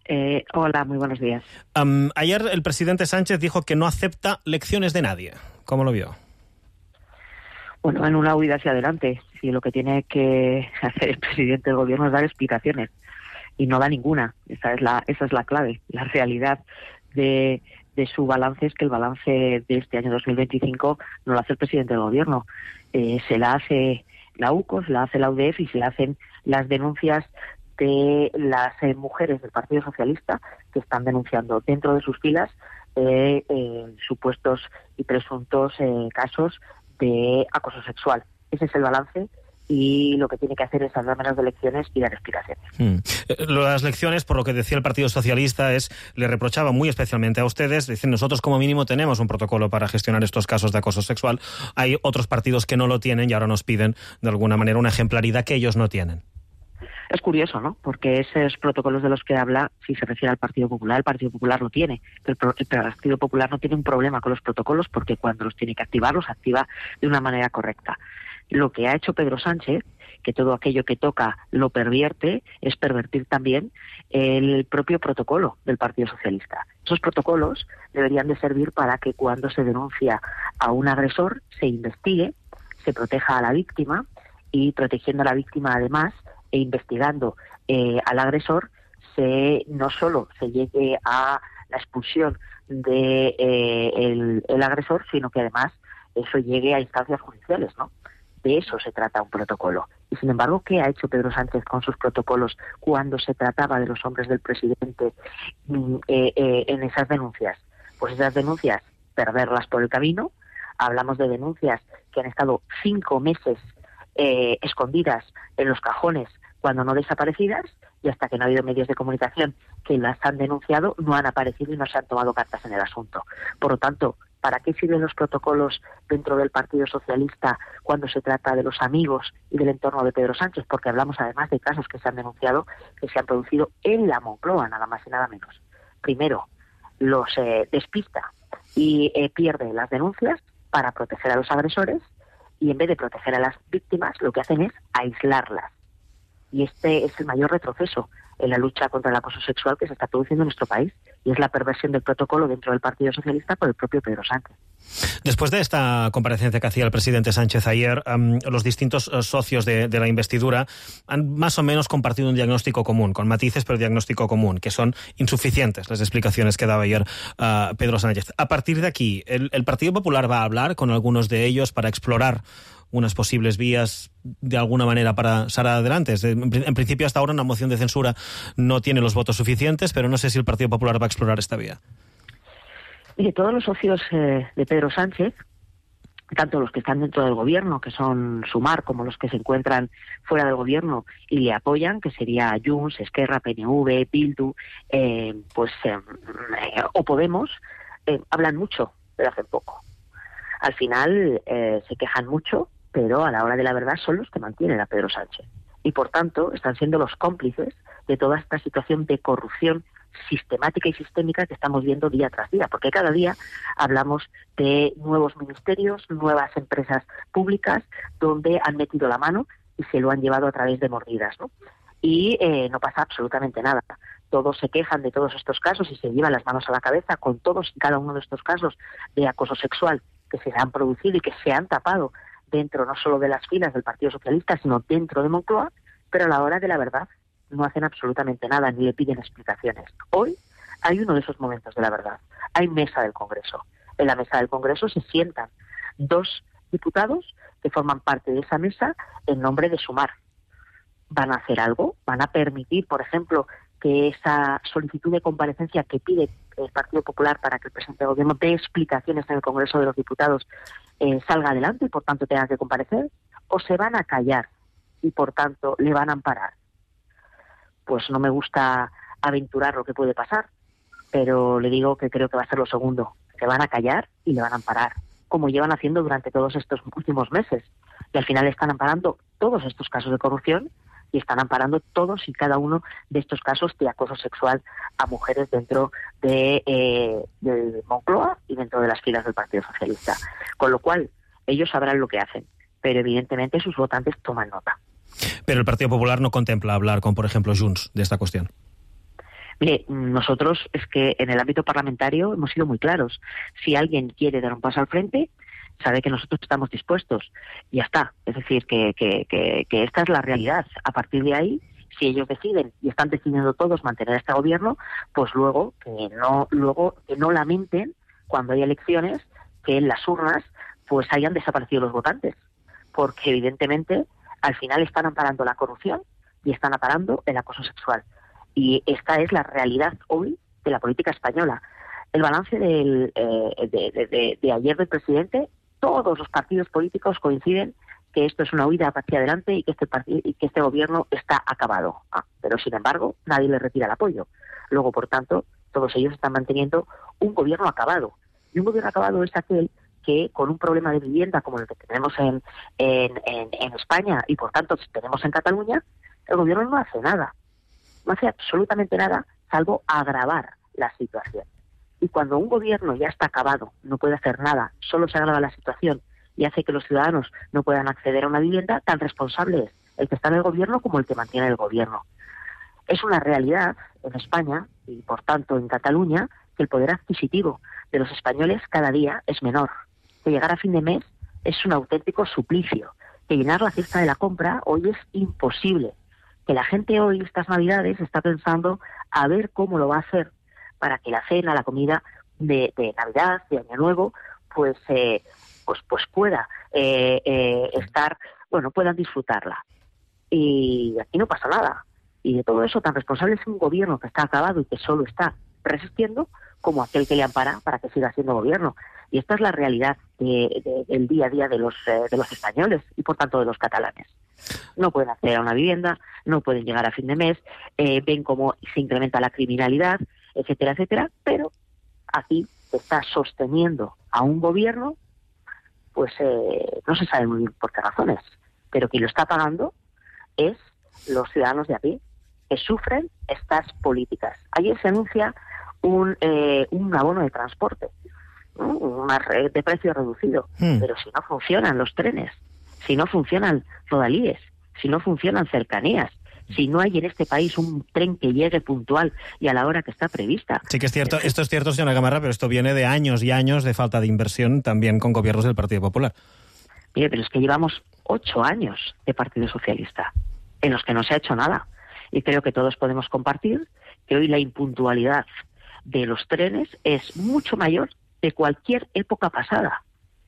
Hola, muy buenos días. Ayer el presidente Sánchez dijo que no acepta lecciones de nadie. ¿Cómo lo vio? Bueno, en una huida hacia adelante. Si lo que tiene que hacer el presidente del gobierno es dar explicaciones, y no da ninguna. Esa es la clave. La realidad de su balance es que el balance de este año 2025 no lo hace el presidente del gobierno. Se la hace la UCO, se la hace la UDEF y se la hacen las denuncias de las mujeres del Partido Socialista que están denunciando dentro de sus filas supuestos y presuntos casos de acoso sexual. Ese es el balance y lo que tiene que hacer es dar menos de lecciones y dar explicaciones. Las lecciones, por lo que decía el Partido Socialista, le reprochaba muy especialmente a ustedes. Dicen, nosotros como mínimo tenemos un protocolo para gestionar estos casos de acoso sexual. Hay otros partidos que no lo tienen y ahora nos piden, de alguna manera, una ejemplaridad que ellos no tienen. Es curioso, ¿no? Porque esos protocolos de los que habla, si se refiere al Partido Popular, el Partido Popular lo tiene. El Partido Popular no tiene un problema con los protocolos porque cuando los tiene que activar, los activa de una manera correcta. Lo que ha hecho Pedro Sánchez, que todo aquello que toca lo pervierte, es pervertir también el propio protocolo del Partido Socialista. Esos protocolos deberían de servir para que cuando se denuncia a un agresor se investigue, se proteja a la víctima y protegiendo a la víctima además e investigando al agresor, no solo se llegue a la expulsión de el agresor, sino que además eso llegue a instancias judiciales, ¿no? De eso se trata un protocolo. Y sin embargo, ¿qué ha hecho Pedro Sánchez con sus protocolos cuando se trataba de los hombres del presidente en esas denuncias? Pues esas denuncias, perderlas por el camino. Hablamos de denuncias que han estado 5 meses escondidas en los cajones cuando no desaparecidas, y hasta que no ha habido medios de comunicación que las han denunciado, no han aparecido y no se han tomado cartas en el asunto. Por lo tanto, ¿para qué sirven los protocolos dentro del Partido Socialista cuando se trata de los amigos y del entorno de Pedro Sánchez? Porque hablamos además de casos que se han denunciado, que se han producido en la Moncloa, nada más y nada menos. Primero, los despista y pierde las denuncias para proteger a los agresores, y en vez de proteger a las víctimas, lo que hacen es aislarlas. Y este es el mayor retroceso en la lucha contra el acoso sexual que se está produciendo en nuestro país, y es la perversión del protocolo dentro del Partido Socialista por el propio Pedro Sánchez. Después de esta comparecencia que hacía el presidente Sánchez ayer, los distintos socios de la investidura han más o menos compartido un diagnóstico común, con matices, pero diagnóstico común, que son insuficientes las explicaciones que daba ayer Pedro Sánchez. A partir de aquí, ¿el Partido Popular va a hablar con algunos de ellos para explorar unas posibles vías de alguna manera para salir adelante? En principio, hasta ahora una moción de censura no tiene los votos suficientes, pero no sé si el Partido Popular va a explorar esta vía. Mire, todos los socios de Pedro Sánchez, tanto los que están dentro del gobierno, que son Sumar, como los que se encuentran fuera del gobierno y le apoyan, que sería Junts, Esquerra, PNV, Bildu, o Podemos, hablan mucho, pero hacen poco. Al final se quejan mucho, pero a la hora de la verdad son los que mantienen a Pedro Sánchez. Y por tanto están siendo los cómplices de toda esta situación de corrupción sistemática y sistémica que estamos viendo día tras día, porque cada día hablamos de nuevos ministerios, nuevas empresas públicas donde han metido la mano y se lo han llevado a través de mordidas, ¿no? Y no pasa absolutamente nada. Todos se quejan de todos estos casos y se llevan las manos a la cabeza con todos y cada uno de estos casos de acoso sexual que se han producido y que se han tapado dentro no solo de las filas del Partido Socialista, sino dentro de Moncloa, pero a la hora de la verdad no hacen absolutamente nada ni le piden explicaciones. Hoy hay uno de esos momentos de la verdad. Hay mesa del Congreso. En la mesa del Congreso se sientan 2 diputados que forman parte de esa mesa en nombre de Sumar. ¿Van a hacer algo? ¿Van a permitir, por ejemplo, que esa solicitud de comparecencia que pide el Partido Popular para que el presidente del Gobierno dé explicaciones en el Congreso de los Diputados salga adelante y por tanto tenga que comparecer? ¿O se van a callar y por tanto le van a amparar? Pues no me gusta aventurar lo que puede pasar, pero le digo que creo que va a ser lo segundo. Se van a callar y le van a amparar, como llevan haciendo durante todos estos últimos meses. Y al final están amparando todos estos casos de corrupción y están amparando todos y cada uno de estos casos de acoso sexual a mujeres dentro de Moncloa y dentro de las filas del Partido Socialista. Con lo cual, ellos sabrán lo que hacen, pero evidentemente sus votantes toman nota. Pero el Partido Popular no contempla hablar con, por ejemplo, Junts de esta cuestión. Mire, nosotros es que en el ámbito parlamentario hemos sido muy claros. Si alguien quiere dar un paso al frente, sabe que nosotros estamos dispuestos. Y ya está. Es decir, que esta es la realidad. A partir de ahí, si ellos deciden, y están decidiendo todos mantener este gobierno, pues luego que no lamenten cuando hay elecciones que en las urnas pues hayan desaparecido los votantes. Porque evidentemente al final están amparando la corrupción y están amparando el acoso sexual. Y esta es la realidad hoy de la política española. El balance de ayer del presidente, todos los partidos políticos coinciden que esto es una huida hacia adelante y que este gobierno está acabado. Pero sin embargo, nadie le retira el apoyo. Luego, por tanto, todos ellos están manteniendo un gobierno acabado. Y un gobierno acabado es aquel que, con un problema de vivienda como el que tenemos en España y por tanto tenemos en Cataluña, el gobierno no hace nada. No hace absolutamente nada, salvo agravar la situación. Y cuando un gobierno ya está acabado, no puede hacer nada, solo se agrava la situación y hace que los ciudadanos no puedan acceder a una vivienda, tan responsable es el que está en el gobierno como el que mantiene el gobierno. Es una realidad en España y, por tanto, en Cataluña, que el poder adquisitivo de los españoles cada día es menor. Que llegar a fin de mes es un auténtico suplicio. Que llenar la cesta de la compra hoy es imposible. Que la gente hoy, estas Navidades, está pensando a ver cómo lo va a hacer para que la cena, la comida de Navidad, de Año Nuevo, pues pueda estar, puedan disfrutarla. Y aquí no pasa nada. Y de todo eso, tan responsable es un gobierno que está acabado y que solo está resistiendo, como aquel que le ampara para que siga siendo gobierno. Y esta es la realidad del día a día de los españoles y, por tanto, de los catalanes. No pueden acceder a una vivienda, no pueden llegar a fin de mes, ven cómo se incrementa la criminalidad, etcétera, etcétera, pero aquí se está sosteniendo a un gobierno, pues no se sabe muy bien por qué razones, pero quien lo está pagando es los ciudadanos de a pie, que sufren estas políticas. Ayer se anuncia un abono de transporte, ¿no? De precio reducido, pero si no funcionan los trenes, si no funcionan rodalíes, si no funcionan cercanías, si no hay en este país un tren que llegue puntual y a la hora que está prevista. Sí que es cierto, esto es cierto, señora Gamarra, pero esto viene de años y años de falta de inversión también con gobiernos del Partido Popular. Mire, pero es que llevamos 8 años de Partido Socialista en los que no se ha hecho nada. Y creo que todos podemos compartir que hoy la impuntualidad de los trenes es mucho mayor de cualquier época pasada.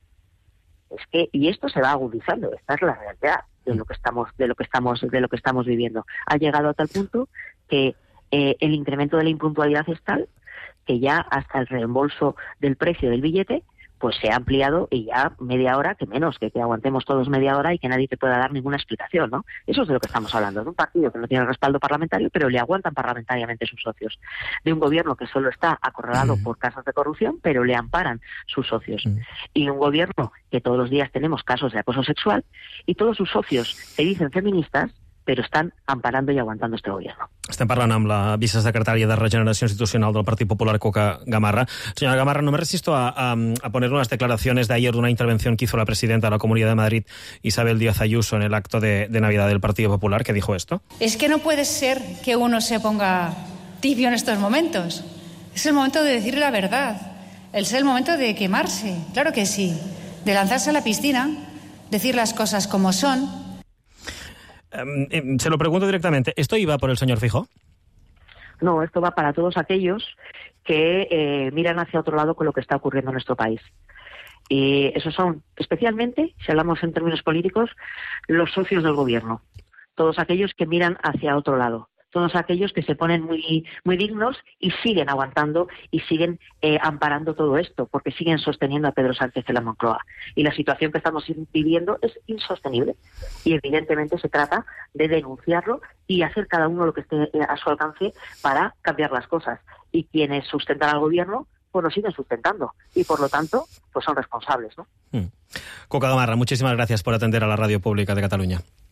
Y esto se va agudizando, esta es la realidad de lo que estamos viviendo. Ha llegado a tal punto que el incremento de la impuntualidad es tal que ya hasta el reembolso del precio del billete pues se ha ampliado y ya media hora, que menos, que aguantemos todos media hora y que nadie te pueda dar ninguna explicación, ¿no? Eso es de lo que estamos hablando, de un partido que no tiene respaldo parlamentario, pero le aguantan parlamentariamente sus socios, de un gobierno que solo está acorralado por casos de corrupción, pero le amparan sus socios, y un gobierno que todos los días tenemos casos de acoso sexual, y todos sus socios se dicen feministas, però estan amparando i aguantando este gobierno. Estem parlant amb la vicesecretària de Regeneració Institucional del Partit Popular, Cuca Gamarra. Señora Gamarra, no me resisto a poner unas declaraciones de ayer de una intervención que hizo la presidenta de la Comunidad de Madrid, Isabel Díaz Ayuso, en el acto de Navidad del Partido Popular, que dijo esto. Es que no puede ser que uno se ponga tibio en estos momentos. Es el momento de decir la verdad. Es el momento de quemarse, claro que sí. De lanzarse a la piscina, decir las cosas como son. Se lo pregunto directamente, ¿esto iba por el señor Feijóo? No, esto va para todos aquellos que miran hacia otro lado con lo que está ocurriendo en nuestro país. Y esos son, especialmente, si hablamos en términos políticos, los socios del gobierno. Todos aquellos que miran hacia otro lado. Todos aquellos que se ponen muy, muy dignos y siguen aguantando y siguen amparando todo esto, porque siguen sosteniendo a Pedro Sánchez en la Moncloa. Y la situación que estamos viviendo es insostenible. Y evidentemente se trata de denunciarlo y hacer cada uno lo que esté a su alcance para cambiar las cosas. Y quienes sustentan al gobierno, pues lo siguen sustentando. Y por lo tanto, pues son responsables, ¿no? Cuca Gamarra, muchísimas gracias por atender a la Radio Pública de Cataluña.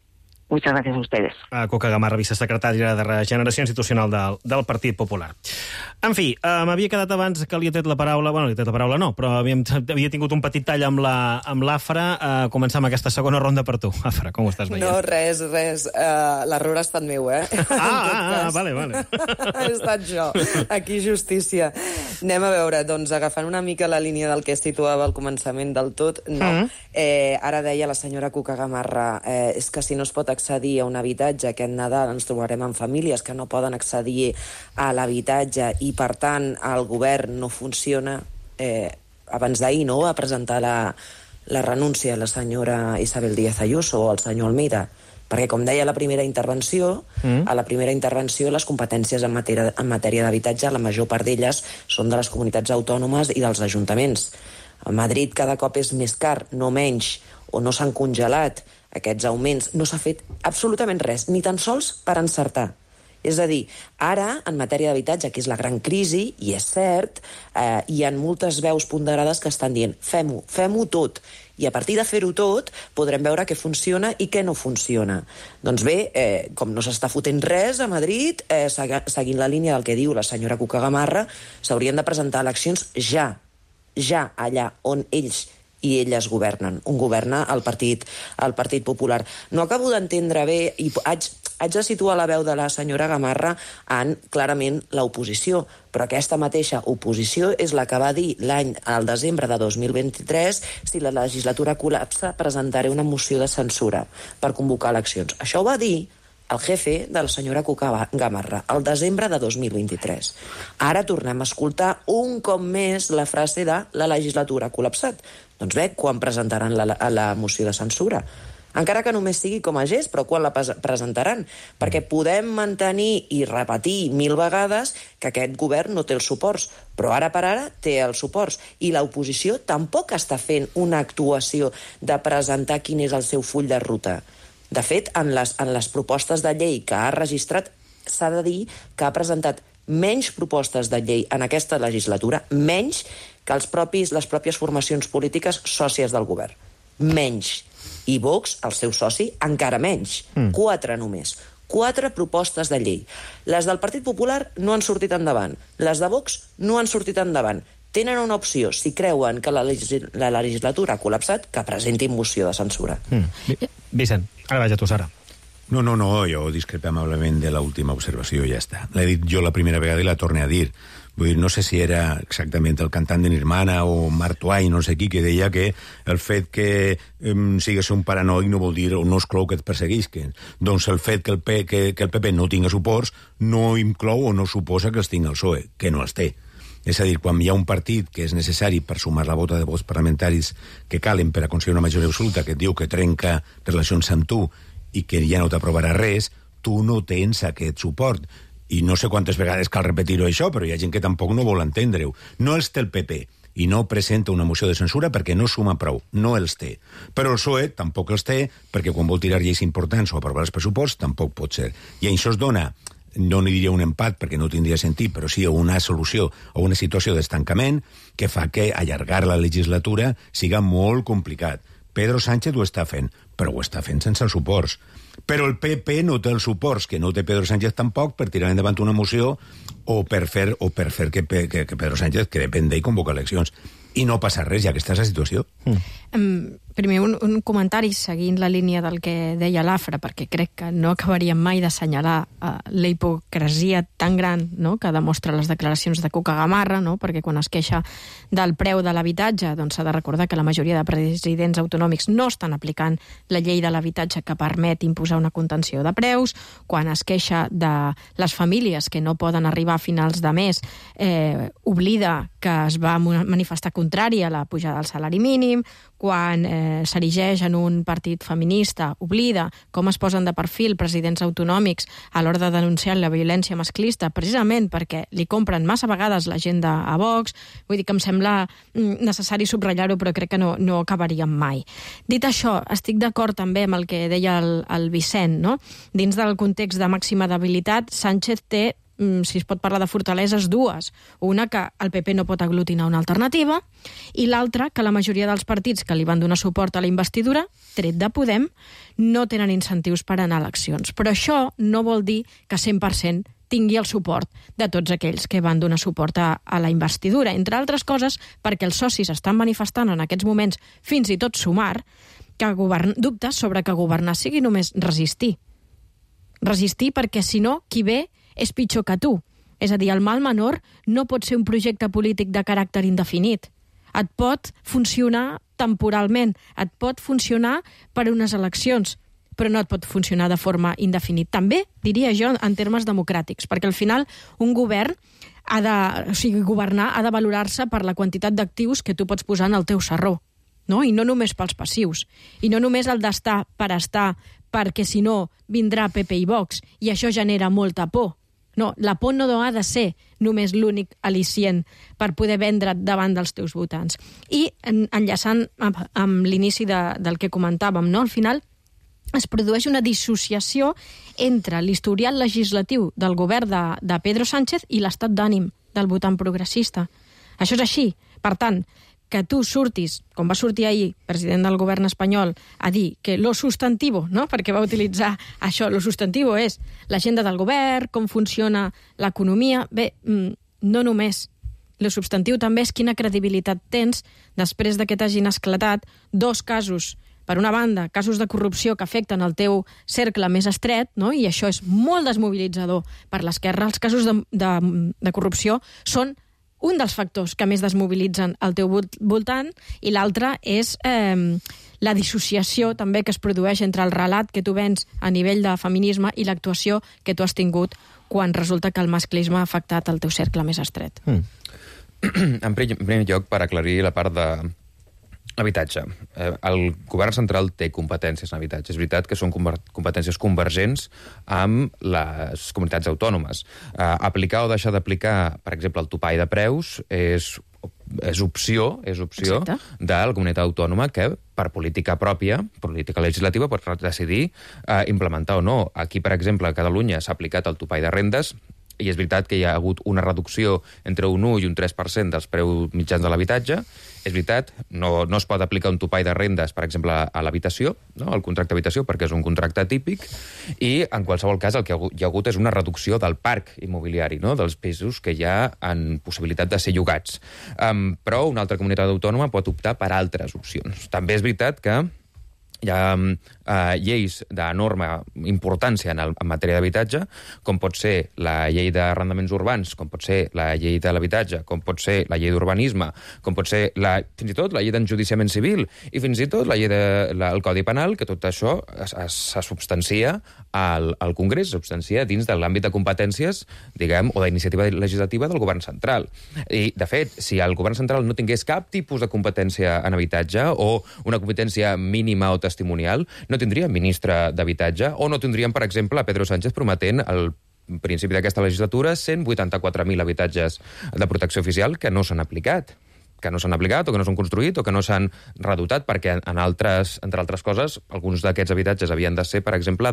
Muchas gracias a ustedes. Cuca Gamarra, vicesecretària de Regeneració Institucional del Partit Popular. En fi, m'havia quedat abans que li he tret la paraula, bueno, li he tret la paraula no, però havia tingut un petit tall amb l'Afra. Començar amb aquesta segona ronda per tu. Afra, com ho estàs veient? No, res. L'error ha estat meu, Vale. He estat jo. Aquí justícia. Anem a veure, doncs, agafant una mica la línia del que es situava al començament del tot, no. Ara deia la senyora Cuca Gamarra, és que si no es pot accedir a un habitatge aquest Nadal ens trobarem amb famílies que no poden accedir a l'habitatge i, per tant, el govern no funciona. Abans d'ahir no va presentar la renúncia a la senyora Isabel Díaz Ayuso o al senyor Almeida, perquè, com deia a la primera intervenció, les competències en matèria d'habitatge, la major part d'elles són de les comunitats autònomes i dels ajuntaments. A Madrid cada cop és més car, no menys, o no s'han congelat aquests augments. No s'ha fet absolutament res, ni tan sols per encertar. És a dir, ara, en matèria d'habitatge, que és la gran crisi, i és cert, hi ha moltes veus ponderades que estan dient fem-ho tot, i a partir de fer-ho tot podrem veure què funciona i què no funciona. Doncs bé, com no s'està fotent res a Madrid, seguint la línia del que diu la senyora Cuca Gamarra, s'haurien de presentar eleccions ja allà on ells i elles governen. On governa el Partit Popular. No acabo d'entendre bé, i haig de situar la veu de la senyora Gamarra en, clarament, l'oposició, però aquesta mateixa oposició és la que va dir al desembre de 2023 si la legislatura col·lapsa presentaré una moció de censura per convocar eleccions. Això ho va dir el jefe de la senyora Cuca Gamarra, al desembre de 2023. Ara tornem a escoltar un cop més la frase de la legislatura ha col·lapsat. Doncs bé, quan presentaran la moció de censura? Encara que només sigui com a gest, però quan la presentaran? Perquè podem mantenir i repetir 1000 vegades que aquest govern no té els suports, però ara per ara té els suports. I l'oposició tampoc està fent una actuació de presentar quin és el seu full de ruta. De fet, en les propostes de llei que ha registrat, s'ha de dir que ha presentat menys propostes de llei en aquesta legislatura, menys que les pròpies formacions polítiques sòcies del govern. Menys. I Vox, el seu soci, encara menys. 4 només. 4 propostes de llei. Les del Partit Popular no han sortit endavant. Les de Vox no han sortit endavant. Tenen una opció, si creuen que la legislatura ha col·lapsat, que presentin moció de censura. Vicent, ara vaig a tu, Sara. No, jo discrepo amablement de l'última observació i ja està. L'he dit jo la primera vegada i la torne a dir. Vull dir, no sé si era exactament el cantant de Nirvana o Mark Twain, no sé qui, que deia que el fet que sigues un paranoic no vol dir o no exclou que et perseguisquen. Doncs el fet que el PP no tinga suports no inclou o no suposa que els tingui el PSOE, que no els té. És a dir, quan hi ha un partit que és necessari per sumar la vota de vots parlamentaris que calen per aconseguir una majoria absoluta, que et diu que trenca relacions amb tu i que ja no t'aprovarà res, tu no tens aquest suport. I no sé quantes vegades cal repetir-ho això, però hi ha gent que tampoc no vol entendre-ho. No els té el PP i no presenta una moció de censura perquè no suma prou, no els té. Però el PSOE tampoc els té perquè quan vol tirar lleis importants o aprovar els pressuposts tampoc pot ser. I això es dona, no n'hi diria un empat perquè no tindria sentit, però sí una solució o una situació d'estancament que fa que allargar la legislatura siga molt complicat. Pedro Sánchez ho està fent, però ho està fent sense els suports. Però el PP no té els suports, que no té Pedro Sánchez tampoc, per tirar endavant una moció o per fer que Pedro Sánchez, que depèn d'ell, convoca eleccions. I no passa res, ja aquesta és la situació. Primer, un comentari seguint la línia del que deia l'Afra, perquè crec que no acabaríem mai d'assenyalar la hipocresia tan gran, no?, que demostra les declaracions de Cuca Gamarra, no?, perquè quan es queixa del preu de l'habitatge, doncs s'ha de recordar que la majoria de presidents autonòmics no estan aplicant la llei de l'habitatge que permet imposar una contenció de preus. Quan es queixa de les famílies que no poden arribar a finals de mes, oblida que es va manifestar contrari a la pujada del salari mínim. Quan s'erigeix en un partit feminista, oblida com es posen de perfil presidents autonòmics a l'hora de denunciar la violència masclista, precisament perquè li compren massa vegades l'agenda a Vox. Vull dir que em sembla necessari subratllar-ho, però crec que no acabaríem mai. Dit això, estic d'acord també amb el que deia el Vicent, no? Dins del context de màxima debilitat, Sánchez té si es pot parlar de fortaleses, dues. Una, que el PP no pot aglutinar una alternativa, i l'altra, que la majoria dels partits que li van donar suport a la investidura, tret de Podem, no tenen incentius per anar a eleccions. Però això no vol dir que 100% tingui el suport de tots aquells que van donar suport a la investidura. Entre altres coses, perquè els socis estan manifestant en aquests moments, fins i tot Sumar, que dubtes sobre que governar sigui només resistir. Resistir perquè, si no, qui ve és pitjor que tu. És a dir, el mal menor no pot ser un projecte polític de caràcter indefinit. Et pot funcionar temporalment, et pot funcionar per unes eleccions, però no et pot funcionar de forma indefinida. També, diria jo, en termes democràtics, perquè al final un govern governar ha de valorar-se per la quantitat d'actius que tu pots posar en el teu sarró, no? I no només pels passius, i no només el d'estar per estar, perquè si no vindrà PP i Vox, i això genera molta por. No, la por no ha de ser només l'únic al·licient per poder vendre't davant dels teus votants. I enllaçant amb l'inici del que comentàvem, no? Al final es produeix una dissociació entre l'historial legislatiu del govern de Pedro Sánchez i l'estat d'ànim del votant progressista. Això és així. Per tant, que tu surtis, com va sortir ahir, president del govern espanyol, a dir que lo sustantivo, no? Perquè va utilitzar això, lo sustantivo és l'agenda del govern, com funciona l'economia. Bé, no només. Lo substantiu també és quina credibilitat tens després que t'hagin esclatat dos casos. Per una banda, casos de corrupció que afecten el teu cercle més estret, no? I això és molt desmobilitzador per l'esquerra. Els casos de corrupció són un dels factors que més desmobilitzen el teu voltant, i l'altre és la dissociació també que es produeix entre el relat que tu vens a nivell de feminisme i l'actuació que tu has tingut quan resulta que el masclisme ha afectat el teu cercle més estret. En primer lloc, per aclarir la part de l'habitatge. El govern central té competències en habitatge. És veritat que són competències convergents amb les comunitats autònomes. Aplicar o deixar d'aplicar, per exemple, el topall de preus és opció Exacte. de la comunitat autònoma que, per política pròpia, política legislativa, pot decidir implementar o no. Aquí, per exemple, a Catalunya s'ha aplicat el topall de rendes, i és veritat que hi ha hagut una reducció entre un 1 i un 3% dels preus mitjans de l'habitatge. És veritat, no es pot aplicar un topall de rendes, per exemple, a l'habitació, no? Al contracte d'habitació, perquè és un contracte típic, i en qualsevol cas el que hi ha hagut és una reducció del parc immobiliari, no? Dels pisos que hi ha en possibilitat de ser llogats. Però una altra comunitat autònoma pot optar per altres opcions. També és veritat que hi ha lleis d'enorme importància en matèria d'habitatge, com pot ser la llei d'arrendaments urbans, com pot ser la llei de l'habitatge, com pot ser la llei d'urbanisme, com pot ser fins i tot la llei d'enjudiciament civil i fins i tot la llei del Codi Penal, que tot això se substancia al Congrés, se substancia dins de l'àmbit de competències, diguem, o d'iniciativa legislativa del govern central. I, de fet, si el govern central no tingués cap tipus de competència en habitatge o una competència mínima o testimonial, no tindríem ministre d'habitatge o no tindríem, per exemple, a Pedro Sánchez prometent al principi d'aquesta legislatura 184.000 habitatges de protecció oficial que no s'han aplicat. Que no s'han aplicat o que no s'han construït o que no s'han redotat perquè, entre altres coses, alguns d'aquests habitatges havien de ser, per exemple,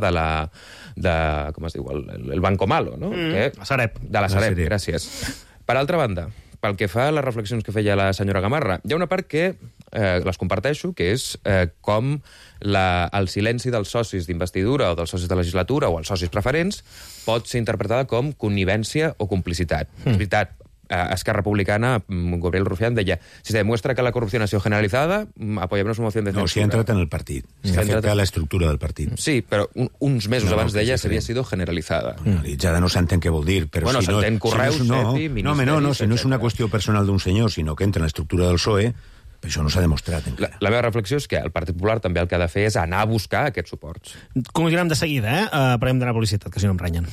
com es diu, el Banco Malo, no? La Sareb. De la Sareb, gràcies. Per altra banda, pel que fa a les reflexions que feia la senyora Gamarra, hi ha una part que les comparteixo, que és com el silenci dels socis d'investidura o dels socis de legislatura o els socis preferents pot ser interpretada com connivència o complicitat. És veritat, Esquerra Republicana, Gabriel Rufián, deia: si se demuestra que la corrupción ha sido generalizada, apoyamos una moción de censura. No, si ha entrat en el partit. Si afecta a la estructura del partit. Sí, però uns mesos abans deia si havia sido generalizada. Generalitzada no s'entén què vol dir, però bueno, si no... s'entén correus, CEPI, ministeris... si no és una qüestió personal d'un senyor, sinó que entra en l'estructura del PSOE, això no s'ha demostrat encara. La meva reflexió és que el Partit Popular també el que ha de fer és anar a buscar aquests suports. Continuem de seguida, però hem d'anar a publicitat, que si no em renyen.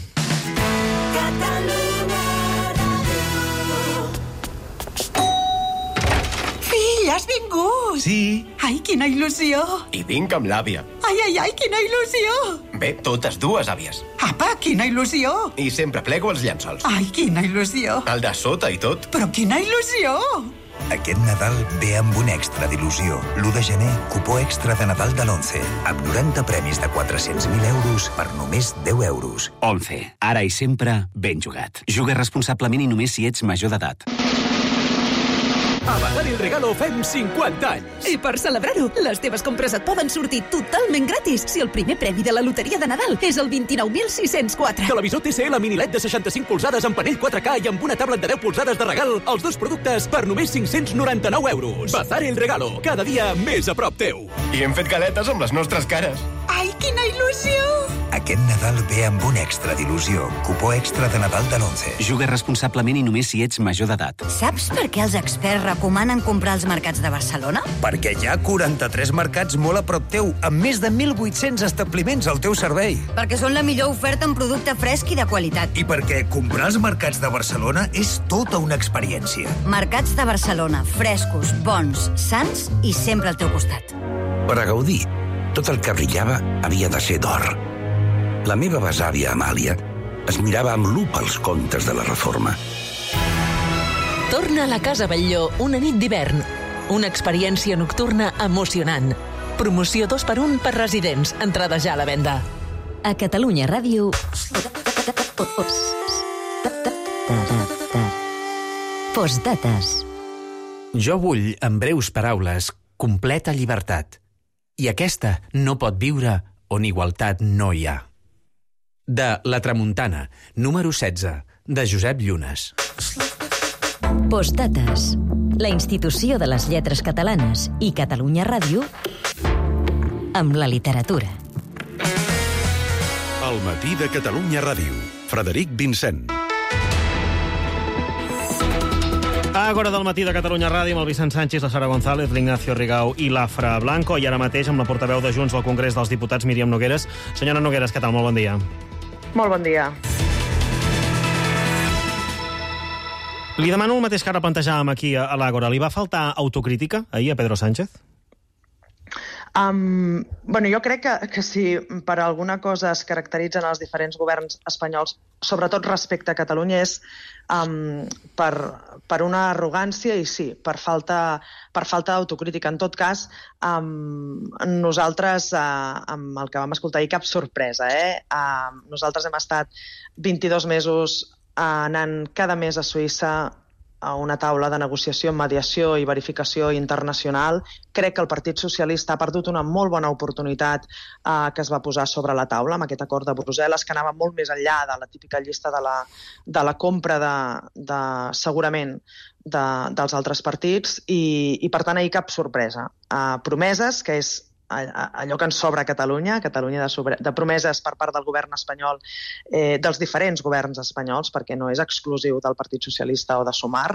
Has vingut! Sí. Ai, quina il·lusió! I vinc amb l'àvia. Ai, quina il·lusió! Bé, totes dues àvies. Apa, quina il·lusió! I sempre plego els llençols. Ai, quina il·lusió! El de sota i tot. Però quina il·lusió! Aquest Nadal ve amb un extra d'il·lusió. L'1 de gener, cupó extra de Nadal de l'11, amb 90 premis de 400.000 euros per només 10 euros. 11. Ara i sempre, ben jugat. Juga responsablement i només si ets major d'edat. A Bazar El Regalo fem 50 anys. I per celebrar-ho, les teves compres et poden sortir totalment gratis si el primer premi de la loteria de Nadal és el 29.604. Televisor TCL mini LED de 65 polzades amb panell 4K i amb una tablet de 10 polzades de regal, els dos productes per només 599 euros. Bazar El Regalo, cada dia més a prop teu. I hem fet galetes amb les nostres cares. Ai, quina il·lusió! Aquest Nadal ve amb un extra d'il·lusió. Cupó extra de Nadal de l'11. Juga responsablement i només si ets major d'edat. Saps per què els experts recomanen comprar als mercats de Barcelona? Perquè hi ha 43 mercats molt a prop teu, amb més de 1.800 establiments al teu servei. Perquè són la millor oferta en producte fresc i de qualitat. I perquè comprar als mercats de Barcelona és tota una experiència. Mercats de Barcelona, frescos, bons, sants i sempre al teu costat. Per a gaudir, tot el que brillava havia de ser d'or. La meva besàvia Amàlia es mirava amb lupa els contes de la Reforma. Torna a la Casa Batlló una nit d'hivern. Una experiència nocturna emocionant. Promoció 2x1 per residents. Entrada ja a la venda. A Catalunya Ràdio... Postdates. Jo vull, en breus paraules, completa llibertat. I aquesta no pot viure on igualtat no hi ha. De La Tramuntana, número 16, de Josep Llunes. Postdates. La institució de les lletres catalanes i Catalunya Ràdio amb la literatura. El matí de Catalunya Ràdio. Frederic Vincent. Agora del matí de Catalunya Ràdio amb el Vicent Sánchez, la Sara González, l'Ignacio Rigau i l'Afra Blanco, i ara mateix amb la portaveu de Junts al Congrés dels Diputats, Míriam Nogueres. Senyora Nogueres, què tal? Molt bon dia. Molt bon dia. Li demano el mateix que ara plantejàvem aquí a l'Àgora. Li va faltar autocrítica ahir a Pedro Sánchez? Jo crec que si per alguna cosa es caracteritzen els diferents governs espanyols, sobretot respecte a Catalunya, és per una arrogància i sí, per falta d'autocrítica. En tot cas, nosaltres, amb el que vam escoltar ahir, cap sorpresa. Nosaltres hem estat 22 mesos anant cada mes a Suïssa a una taula de negociació, mediació i verificació internacional. Crec que el Partit Socialista ha perdut una molt bona oportunitat que es va posar sobre la taula amb aquest acord de Brussel·les, que anava molt més enllà de la típica llista de la compra segurament dels altres partits i per tant ahir cap sorpresa. Promeses, que és allò que ens sobra a Catalunya de promeses per part del govern espanyol, dels diferents governs espanyols, perquè no és exclusiu del Partit Socialista o de Sumar,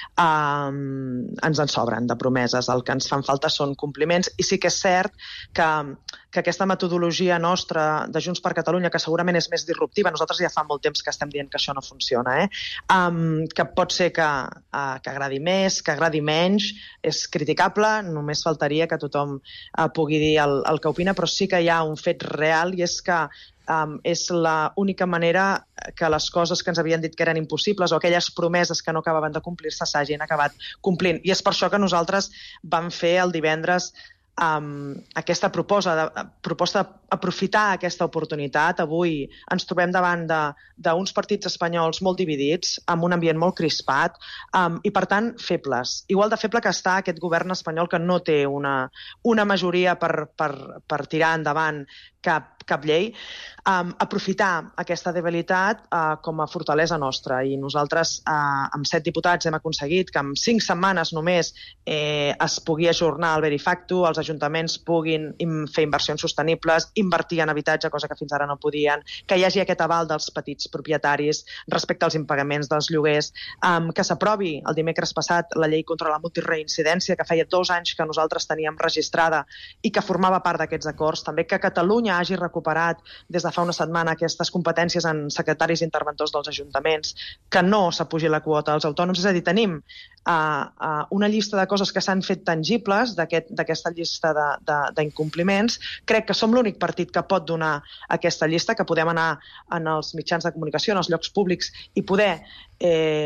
ens en sobren de promeses. El que ens fan falta són compliments, i sí que és cert que aquesta metodologia nostra de Junts per Catalunya, que segurament és més disruptiva, nosaltres ja fa molt temps que estem dient que això no funciona, que pot ser que agradi més, que agradi menys, és criticable, només faltaria que tothom pugui dir el que opina, però sí que hi ha un fet real, i és que és l'única manera que les coses que ens havien dit que eren impossibles o aquelles promeses que no acabaven de complir-se s'hagin acabat complint. I és per això que nosaltres vam fer el divendres aquesta proposta d'aprofitar aquesta oportunitat. Avui ens trobem davant d'uns partits espanyols molt dividits, amb un ambient molt crispat i, per tant, febles. Igual de feble que està aquest govern espanyol, que no té una majoria per tirar endavant cap llei. Aprofitar aquesta debilitat com a fortalesa nostra, i nosaltres amb 7 diputats hem aconseguit que en 5 setmanes només es pugui ajornar el verifacto, els ajuntaments puguin fer inversions sostenibles, invertir en habitatge, cosa que fins ara no podien, que hi hagi aquest aval dels petits propietaris respecte als impagaments dels lloguers, que s'aprovi el dimecres passat la llei contra la multireincidència, que feia 2 anys que nosaltres teníem registrada i que formava part d'aquests acords. També que Catalunya hagi recuperat des de fa una setmana aquestes competències en secretaris interventors dels ajuntaments, que no s'apugi la quota als autònoms. És a dir, tenim una llista de coses que s'han fet tangibles d'aquesta llista d'incompliments. Crec que som l'únic partit que pot donar aquesta llista, que podem anar en els mitjans de comunicació, en els llocs públics, i poder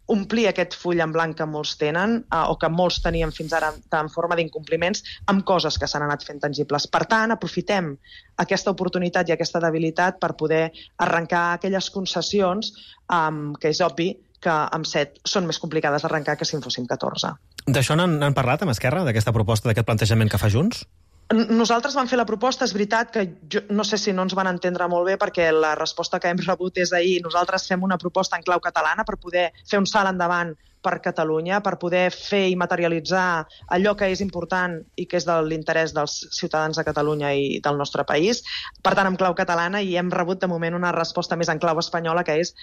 omplir aquest full en blanc que molts tenen, o que molts tenien fins ara en forma d'incompliments, amb coses que s'han anat fent tangibles. Per tant, aprofitem aquesta oportunitat i aquesta debilitat per poder arrencar aquelles concessions que és obvi que amb 7 són més complicades d'arrencar que si en fóssim 14. D'això n'han parlat amb Esquerra, d'aquesta proposta, d'aquest plantejament que fa Junts? Nosaltres vam fer la proposta, és veritat que jo no sé si no ens van entendre molt bé perquè la resposta que hem rebut és ahir. Nosaltres fem una proposta en clau catalana per poder fer un salt endavant per Catalunya, per poder fer i materialitzar allò que és important i que és de l'interès dels ciutadans de Catalunya i del nostre país. Per tant, en clau catalana, i hem rebut de moment una resposta més en clau espanyola, que és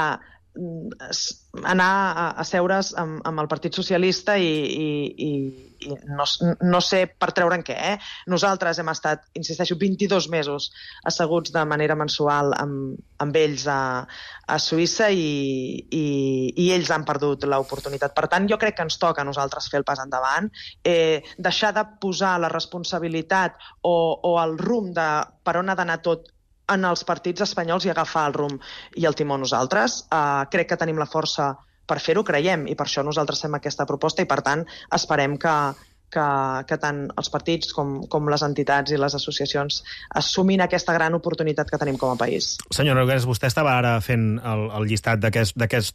anar a seure's amb el Partit Socialista i no sé per treure en què. Nosaltres hem estat, insisteixo, 22 mesos asseguts de manera mensual amb ells a Suïssa i ells han perdut l'oportunitat. Per tant, jo crec que ens toca a nosaltres fer el pas endavant, deixar de posar la responsabilitat o el rumb de per on ha d'anar tot en els partits espanyols i agafar el rumb i el timó nosaltres. Crec que tenim la força per fer-ho, creiem, i per això nosaltres fem aquesta proposta i, per tant, esperem que tant els partits com les entitats i les associacions assumin aquesta gran oportunitat que tenim com a país. Senyor Nogueras, vostè estava ara fent el llistat d'aquests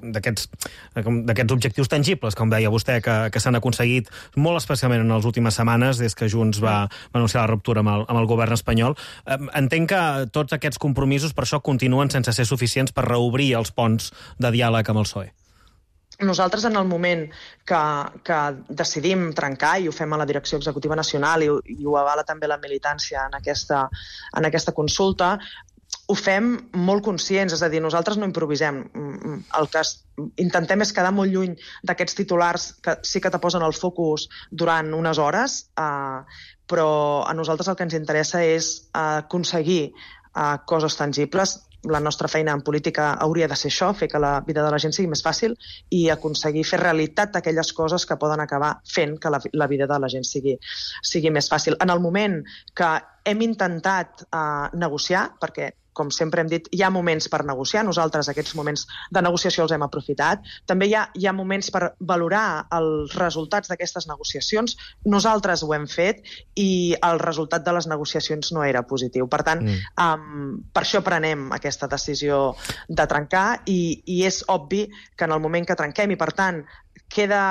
objectius tangibles, com deia vostè, que s'han aconseguit molt especialment en les últimes setmanes, des que Junts va anunciar la ruptura amb el govern espanyol. Entenc que tots aquests compromisos per això continuen sense ser suficients per reobrir els ponts de diàleg amb el PSOE. Nosaltres, en el moment que decidim trencar, i ho fem a la Direcció Executiva Nacional i ho avala també la militància en aquesta consulta, ho fem molt conscients, és a dir, nosaltres no improvisem. El que intentem és quedar molt lluny d'aquests titulars que sí que te posen el focus durant unes hores, però a nosaltres el que ens interessa és aconseguir coses tangibles. La nostra feina en política hauria de ser això, fer que la vida de la gent sigui més fàcil i aconseguir fer realitat aquelles coses que poden acabar fent que la vida de la gent sigui més fàcil. En el moment que hem intentat negociar, perquè com sempre hem dit, hi ha moments per negociar, nosaltres aquests moments de negociació els hem aprofitat, també hi ha moments per valorar els resultats d'aquestes negociacions, nosaltres ho hem fet i el resultat de les negociacions no era positiu. Per tant, per això prenem aquesta decisió de trencar i és obvi que en el moment que trenquem i per tant queda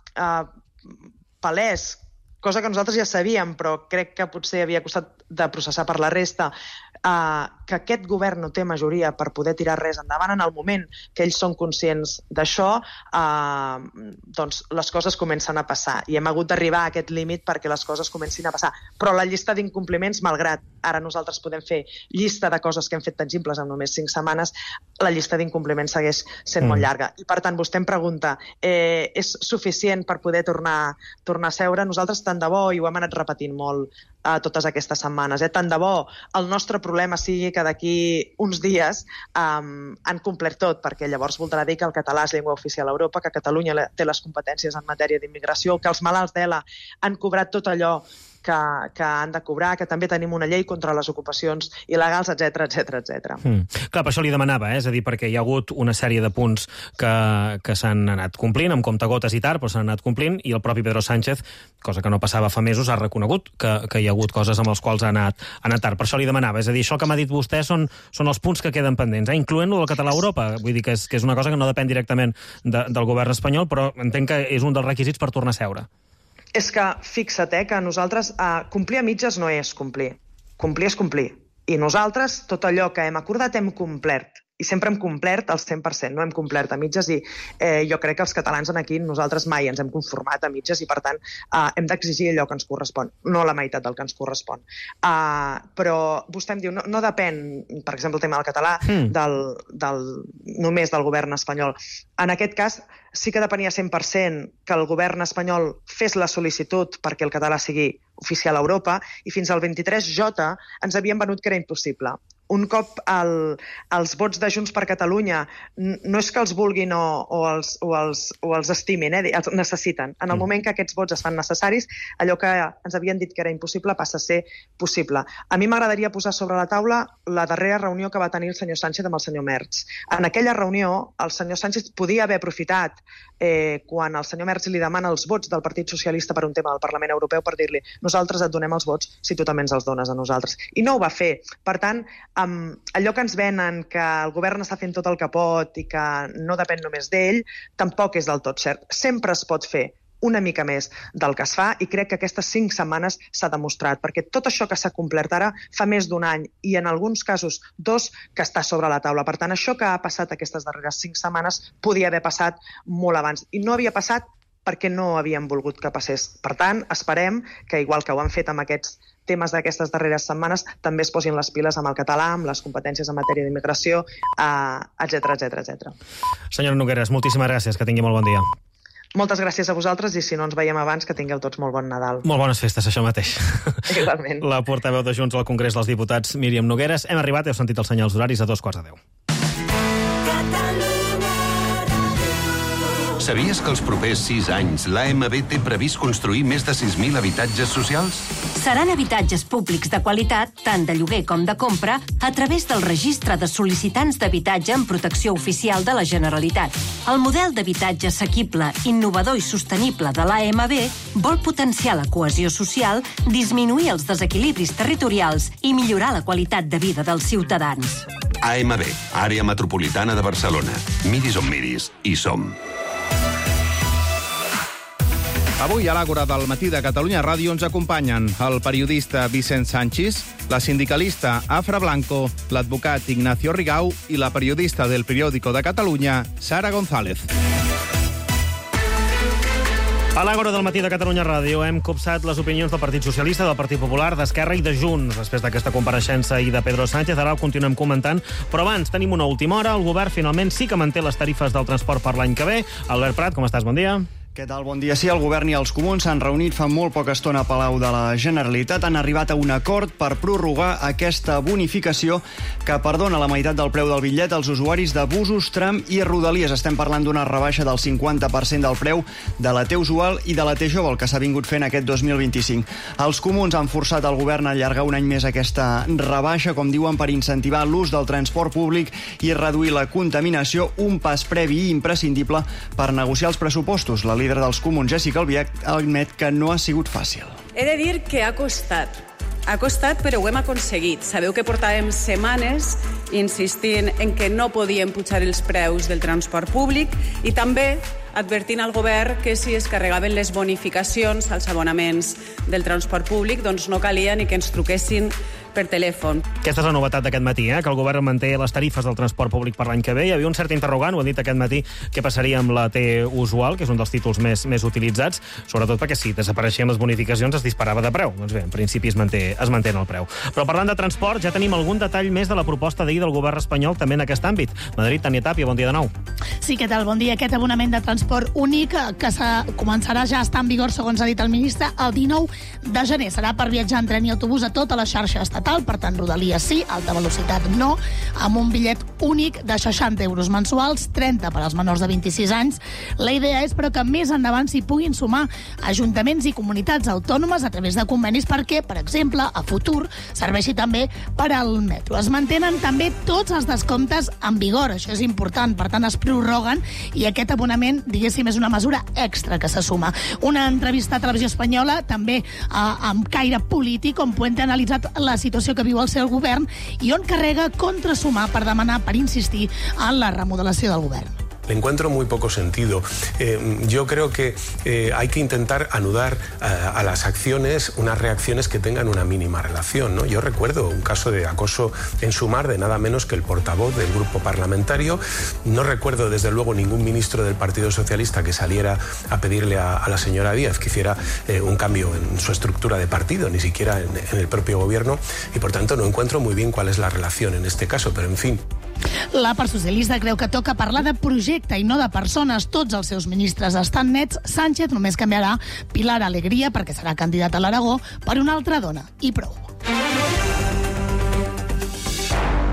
palès, cosa que nosaltres ja sabíem, però crec que potser havia costat de processar per la resta, que aquest govern no té majoria per poder tirar res endavant. En el moment que ells són conscients d'això, doncs les coses comencen a passar i hem hagut d'arribar a aquest límit perquè les coses comencin a passar. Però la llista d'incompliments, malgrat ara nosaltres podem fer llista de coses que hem fet tangibles en només 5 setmanes, la llista d'incompliments segueix sent molt llarga. I per tant, vostè em pregunta, és suficient per poder tornar a seure? Nosaltres tant de bo, i ho hem anat repetint molt totes aquestes setmanes, tant de bo el nostre problema sigui que d'aquí uns dies han complert tot, perquè llavors voldrà dir que el català és llengua oficial a Europa, que Catalunya té les competències en matèria d'immigració, que els malalts d'ELA han cobrat tot allò que han de cobrar, que també tenim una llei contra les ocupacions il·legals, etc. Clar, per això li demanava, és a dir, perquè hi ha hagut una sèrie de punts que s'han anat complint, amb comptagotes i tard, però s'han anat complint, i el propi Pedro Sánchez, cosa que no passava fa mesos, ha reconegut que hi ha hagut coses amb les quals ha anat tard. Per això li demanava, és a dir, això que m'ha dit vostè són els punts que queden pendents, incloent-lo del català a Europa. Vull dir que és una cosa que no depèn directament del govern espanyol, però entenc que és un dels requisits per tornar a seure. És que, fixa't, que nosaltres complir a mitges no és complir. Complir és complir. I nosaltres, tot allò que hem acordat, hem complert. I sempre hem complert al 100%, no hem complert a mitges i jo crec que els catalans aquí, nosaltres mai ens hem conformat a mitges i per tant hem d'exigir allò que ens correspon, no la meitat del que ens correspon. Però vostè em diu, no depèn, per exemple, el tema del català, només del govern espanyol. En aquest cas, sí que depenia 100% que el govern espanyol fes la sol·licitud perquè el català sigui oficial a Europa i fins al 23J ens havien venut que era impossible. un cop els vots de Junts per Catalunya no és que els vulguin o els estimin, els necessiten. En el moment que aquests vots es fan necessaris, allò que ens havien dit que era impossible passa a ser possible. A mi m'agradaria posar sobre la taula la darrera reunió que va tenir el senyor Sánchez amb el senyor Merz. En aquella reunió, el senyor Sánchez podia haver aprofitat quan el senyor Merz li demana els vots del Partit Socialista per un tema del Parlament Europeu per dir-li nosaltres et donem els vots si tu també ens els dones a nosaltres. I no ho va fer. Per tant, allò que ens venen, que el govern està fent tot el que pot i que no depèn només d'ell, tampoc és del tot cert. Sempre es pot fer una mica més del que es fa i crec que aquestes 5 setmanes s'ha demostrat, perquè tot això que s'ha complert ara fa més d'un any i en alguns casos 2 que està sobre la taula. Per tant, això que ha passat aquestes darreres 5 setmanes podia haver passat molt abans i no havia passat perquè no havíem volgut que passés. Per tant, esperem que, igual que ho han fet amb aquests temes d'aquestes darreres setmanes, també es posin les piles amb el català, amb les competències en matèria d'immigració, etc. Senyora Nogueras, moltíssimes gràcies, que tingui molt bon dia. Moltes gràcies a vosaltres i si no ens veiem abans, que tingueu tots molt bon Nadal. Molt bones festes, això mateix. Igualment. La portaveu de Junts al Congrés dels Diputats, Míriam Nogueras. Hem arribat, heu sentit els senyals horaris, a 2:45. Sabies que els propers 6 anys l'AMB té previst construir més de 6.000 habitatges socials? Seran habitatges públics de qualitat, tant de lloguer com de compra, a través del registre de sol·licitants d'habitatge en protecció oficial de la Generalitat. El model d'habitatge assequible, innovador i sostenible de l'AMB vol potenciar la cohesió social, disminuir els desequilibris territorials i millorar la qualitat de vida dels ciutadans. AMB, Àrea Metropolitana de Barcelona. Miris on miris, hi som. Avui a l'Àgora del matí de Catalunya Ràdio ens acompanyen el periodista Vicent Sanchis, la sindicalista Afra Blanco, l'advocat Ignacio Rigau i la periodista del Periódico de Catalunya, Sara González. A l'Àgora del matí de Catalunya Ràdio hem copsat les opinions del Partit Socialista, del Partit Popular, d'Esquerra i de Junts. Després d'aquesta compareixença i de Pedro Sánchez, ara ho continuem comentant. Però abans, tenim una última hora. El govern finalment sí que manté les tarifes del transport per l'any que ve. Albert Prat, com estàs? Bon dia. Què tal? Bon dia. Sí, el govern i els comuns s'han reunit fa molt poca estona a Palau de la Generalitat. Han arribat a un acord per prorrogar aquesta bonificació que perdona la meitat del preu del bitllet als usuaris de busos, tram i rodalies. Estem parlant d'una rebaixa del 50% del preu de la T usual i de la T jove, el que s'ha vingut fent aquest 2025. Els comuns han forçat el govern a allargar un any més aquesta rebaixa, com diuen, per incentivar l'ús del transport públic i reduir la contaminació, un pas previ i imprescindible per negociar els pressupostos. La líder dels comuns, Jessica Albiach, admet que no ha sigut fàcil. He de dir que ha costat. Ha costat, però ho hem aconseguit. Sabeu que portàvem setmanes insistint en que no podíem pujar els preus del transport públic i també advertint al govern que si es carregaven les bonificacions als abonaments del transport públic, doncs no calia ni que ens truquessin per telèfon. Aquesta és la novetat d'aquest matí, que el govern manté les tarifes del transport públic per l'any que ve. Hi havia un cert interrogant, ho he dit aquest matí, què passaria amb la T usual, que és un dels títols més utilitzats, sobretot perquè si desapareixien les bonificacions es disparava de preu. Doncs bé, en principi es manté en el preu. Però parlant de transport, ja tenim algun detall més de la proposta d'ahir del govern espanyol també en aquest àmbit. Madrid, Tània Tàpia, bon dia de nou. Sí, què tal? Bon dia. Aquest abonament de transport únic que començarà ja a estar en vigor, segons ha dit el ministre, el 19 de gener. Serà per viatjar en tren i autobús a tota la xarxa estatal, per tant, rodalies sí, alta velocitat no, amb un bitllet únic de 60 euros mensuals, 30 per als menors de 26 anys. La idea és, però, que més endavant s'hi puguin sumar ajuntaments i comunitats autònomes a través de convenis perquè, per exemple, a futur serveixi també per al metro. Es mantenen també tots els descomptes en vigor, això és important, per tant es prorroguen i aquest abonament, diguéssim, és una mesura extra que se suma. Una entrevista a Televisió Espanyola, també amb caire polític, on Puente ha analitzat la situació que viu el seu govern i on carrega contra Sumar per demanar, per insistir en la remodelació del govern. Le encuentro muy poco sentido. Yo creo que hay que intentar anudar a las acciones unas reacciones que tengan una mínima relación, ¿no? Yo recuerdo un caso de acoso en Sumar de nada menos que el portavoz del grupo parlamentario. No recuerdo, desde luego, ningún ministro del Partido Socialista que saliera a pedirle a la señora Díaz que hiciera un cambio en su estructura de partido, ni siquiera en el propio gobierno, y por tanto no encuentro muy bien cuál es la relación en este caso, pero en fin. La part socialista creu que toca parlar de projecte i no de persones. Tots els seus ministres estan nets. Sánchez només canviarà Pilar Alegría, perquè serà candidat a l'Aragó, per una altra dona. I prou.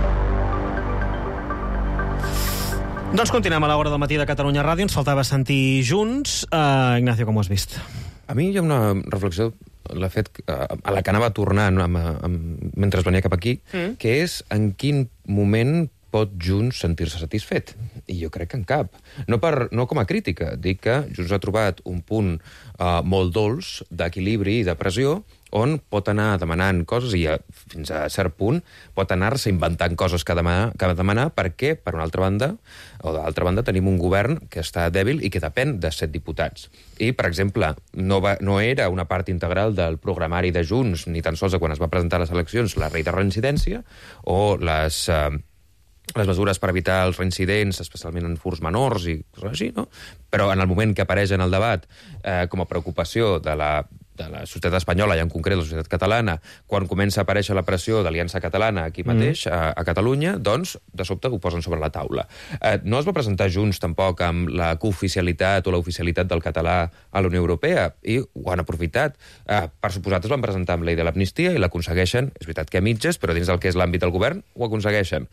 Doncs continuem a l'hora del matí de Catalunya Ràdio. Ens faltava sentir Junts. Ignacio, com ho has vist? A mi hi ha una reflexió a la que anava tornant mentre venia cap aquí, que és en quin moment pot Junts sentir-se satisfet. I jo crec que en cap. No com a crítica. Dic que Junts ha trobat un punt molt dolç d'equilibri i de pressió on pot anar demanant coses i fins a cert punt pot anar-se inventant coses que demanar perquè, per una altra banda, o d'altra banda, tenim un govern que està dèbil i que depèn de 7 diputats. I, per exemple, no era una part integral del programari de Junts, ni tan sols de quan es va presentar a les eleccions la llei de reincidència o les mesures per evitar els reincidents, especialment en furs menors i coses així, no? Però en el moment que apareix en el debat com a preocupació de la societat espanyola i en concret la societat catalana, quan comença a aparèixer la pressió d'Aliança Catalana aquí mateix, a Catalunya, doncs, de sobte ho posen sobre la taula. No es va presentar Junts tampoc amb la cooficialitat o l'oficialitat del català a la Unió Europea i ho han aprofitat. Per suposat es van presentar amb la llei de l'amnistia i l'aconsegueixen, és veritat que a mitges, però dins del que és l'àmbit del govern ho aconsegueixen.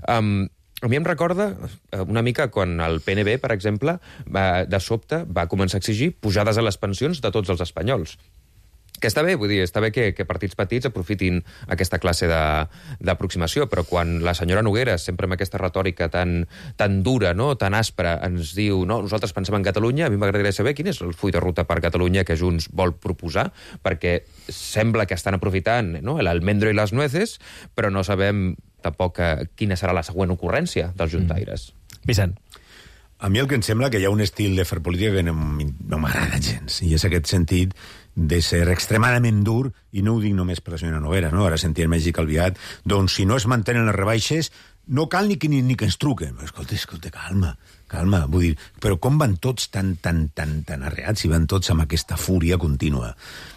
A mi em recorda una mica quan el PNB, per exemple, de sobte va començar a exigir pujades a les pensions de tots els espanyols. Que està bé, vull dir, està bé que partits petits aprofitin aquesta classe d'aproximació, però quan la senyora Nogueras, sempre amb aquesta retòrica tan dura, no?, tan aspra, ens diu no, nosaltres pensem en Catalunya, a mi m'agradaria saber quin és el full de ruta per Catalunya que Junts vol proposar, perquè sembla que estan aprofitant, no?, l'almendro i les nueces, però no sabem tampoc quina serà la següent ocurrència dels juntaires. Vicent. A mi el que em sembla que hi ha un estil de fer política que no m'agrada gens, i és aquest sentit de ser extremadament dur, i no ho dic només per la senyora Nogueras, no? Ara sentia el Magí Calviat, doncs si no es mantenen les rebaixes, no cal ni que ens truquen. Escolta, calma, vull dir, però com van tots tan arreats i van tots amb aquesta fúria contínua?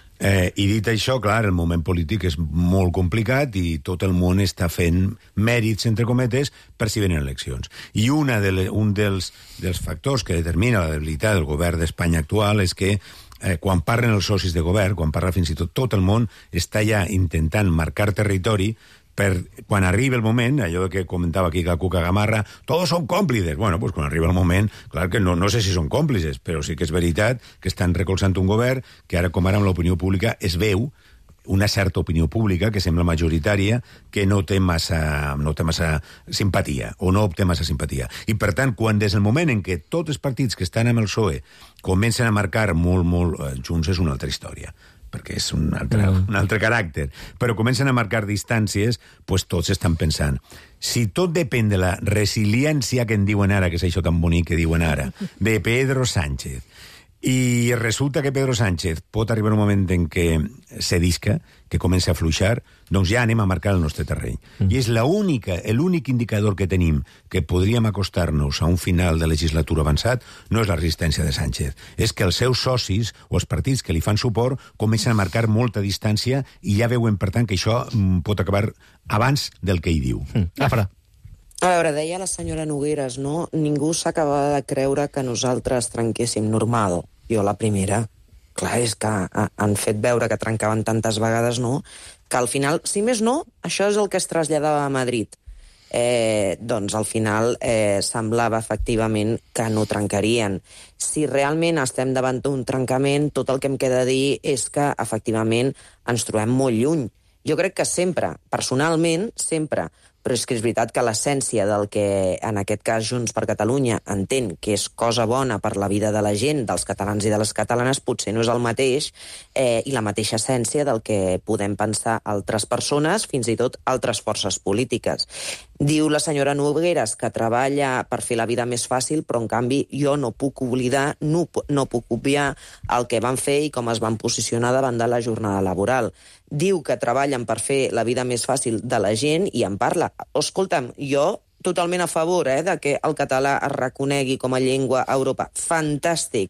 I dit això, clar, el moment polític és molt complicat i tot el món està fent mèrits, entre cometes, per si venen eleccions. I un dels factors que determina la debilitat del govern d'Espanya actual és que quan parlen els socis de govern, quan parla fins i tot el món, està ja intentant marcar territori per quan arriba el moment, allò que comentava aquí la Cuca Gamarra, tots són còmplices. Bueno, pues quan arriba el moment, clar que no sé si són còmplices, però sí que és veritat que estan recolzant un govern que ara com ara amb l'opinió pública es veu una certa opinió pública que sembla majoritària que no té massa simpatia, o no obté massa simpatia. I, per tant, quan des del moment en què tots els partits que estan amb el PSOE comencen a marcar molt Junts, és una altra història, perquè és un altre caràcter, però comencen a marcar distàncies, doncs tots estan pensant, si tot depèn de la resiliència que en diuen ara, que és això tan bonic que diuen ara, de Pedro Sánchez, i resulta que Pedro Sánchez pot arribar un moment en què cedisca, que comença a fluixar, doncs ja anem a marcar el nostre terreny. I és l'únic indicador que tenim que podríem acostar-nos a un final de legislatura avançat, no és la resistència de Sánchez, és que els seus socis o els partits que li fan suport comencen a marcar molta distància i ja veuen, per tant, que això pot acabar abans del que ell diu. Afra. A veure, deia la senyora Nogueras, no? Ningú s'acaba de creure que nosaltres trenquéssim normal. Jo la primera. Clar, és que han fet veure que trencaven tantes vegades, no? Que al final, si més no, això és el que es traslladava a Madrid. Doncs al final semblava efectivament que no trencarien. Si realment estem davant d'un trencament, tot el que em queda dir és que efectivament ens trobem molt lluny. Jo crec que sempre, personalment, sempre, però és que és veritat que l'essència del que, en aquest cas, Junts per Catalunya entén que és cosa bona per la vida de la gent, dels catalans i de les catalanes, potser no és el mateix i la mateixa essència del que podem pensar altres persones, fins i tot altres forces polítiques. Diu la senyora Nogueras que treballa per fer la vida més fàcil, però en canvi jo no puc oblidar, no puc obviar el que van fer i com es van posicionar davant de la jornada laboral. Diu que treballen per fer la vida més fàcil de la gent i en parla. Escolta'm, jo totalment a favor de que el català es reconegui com a llengua a Europa. Fantàstic.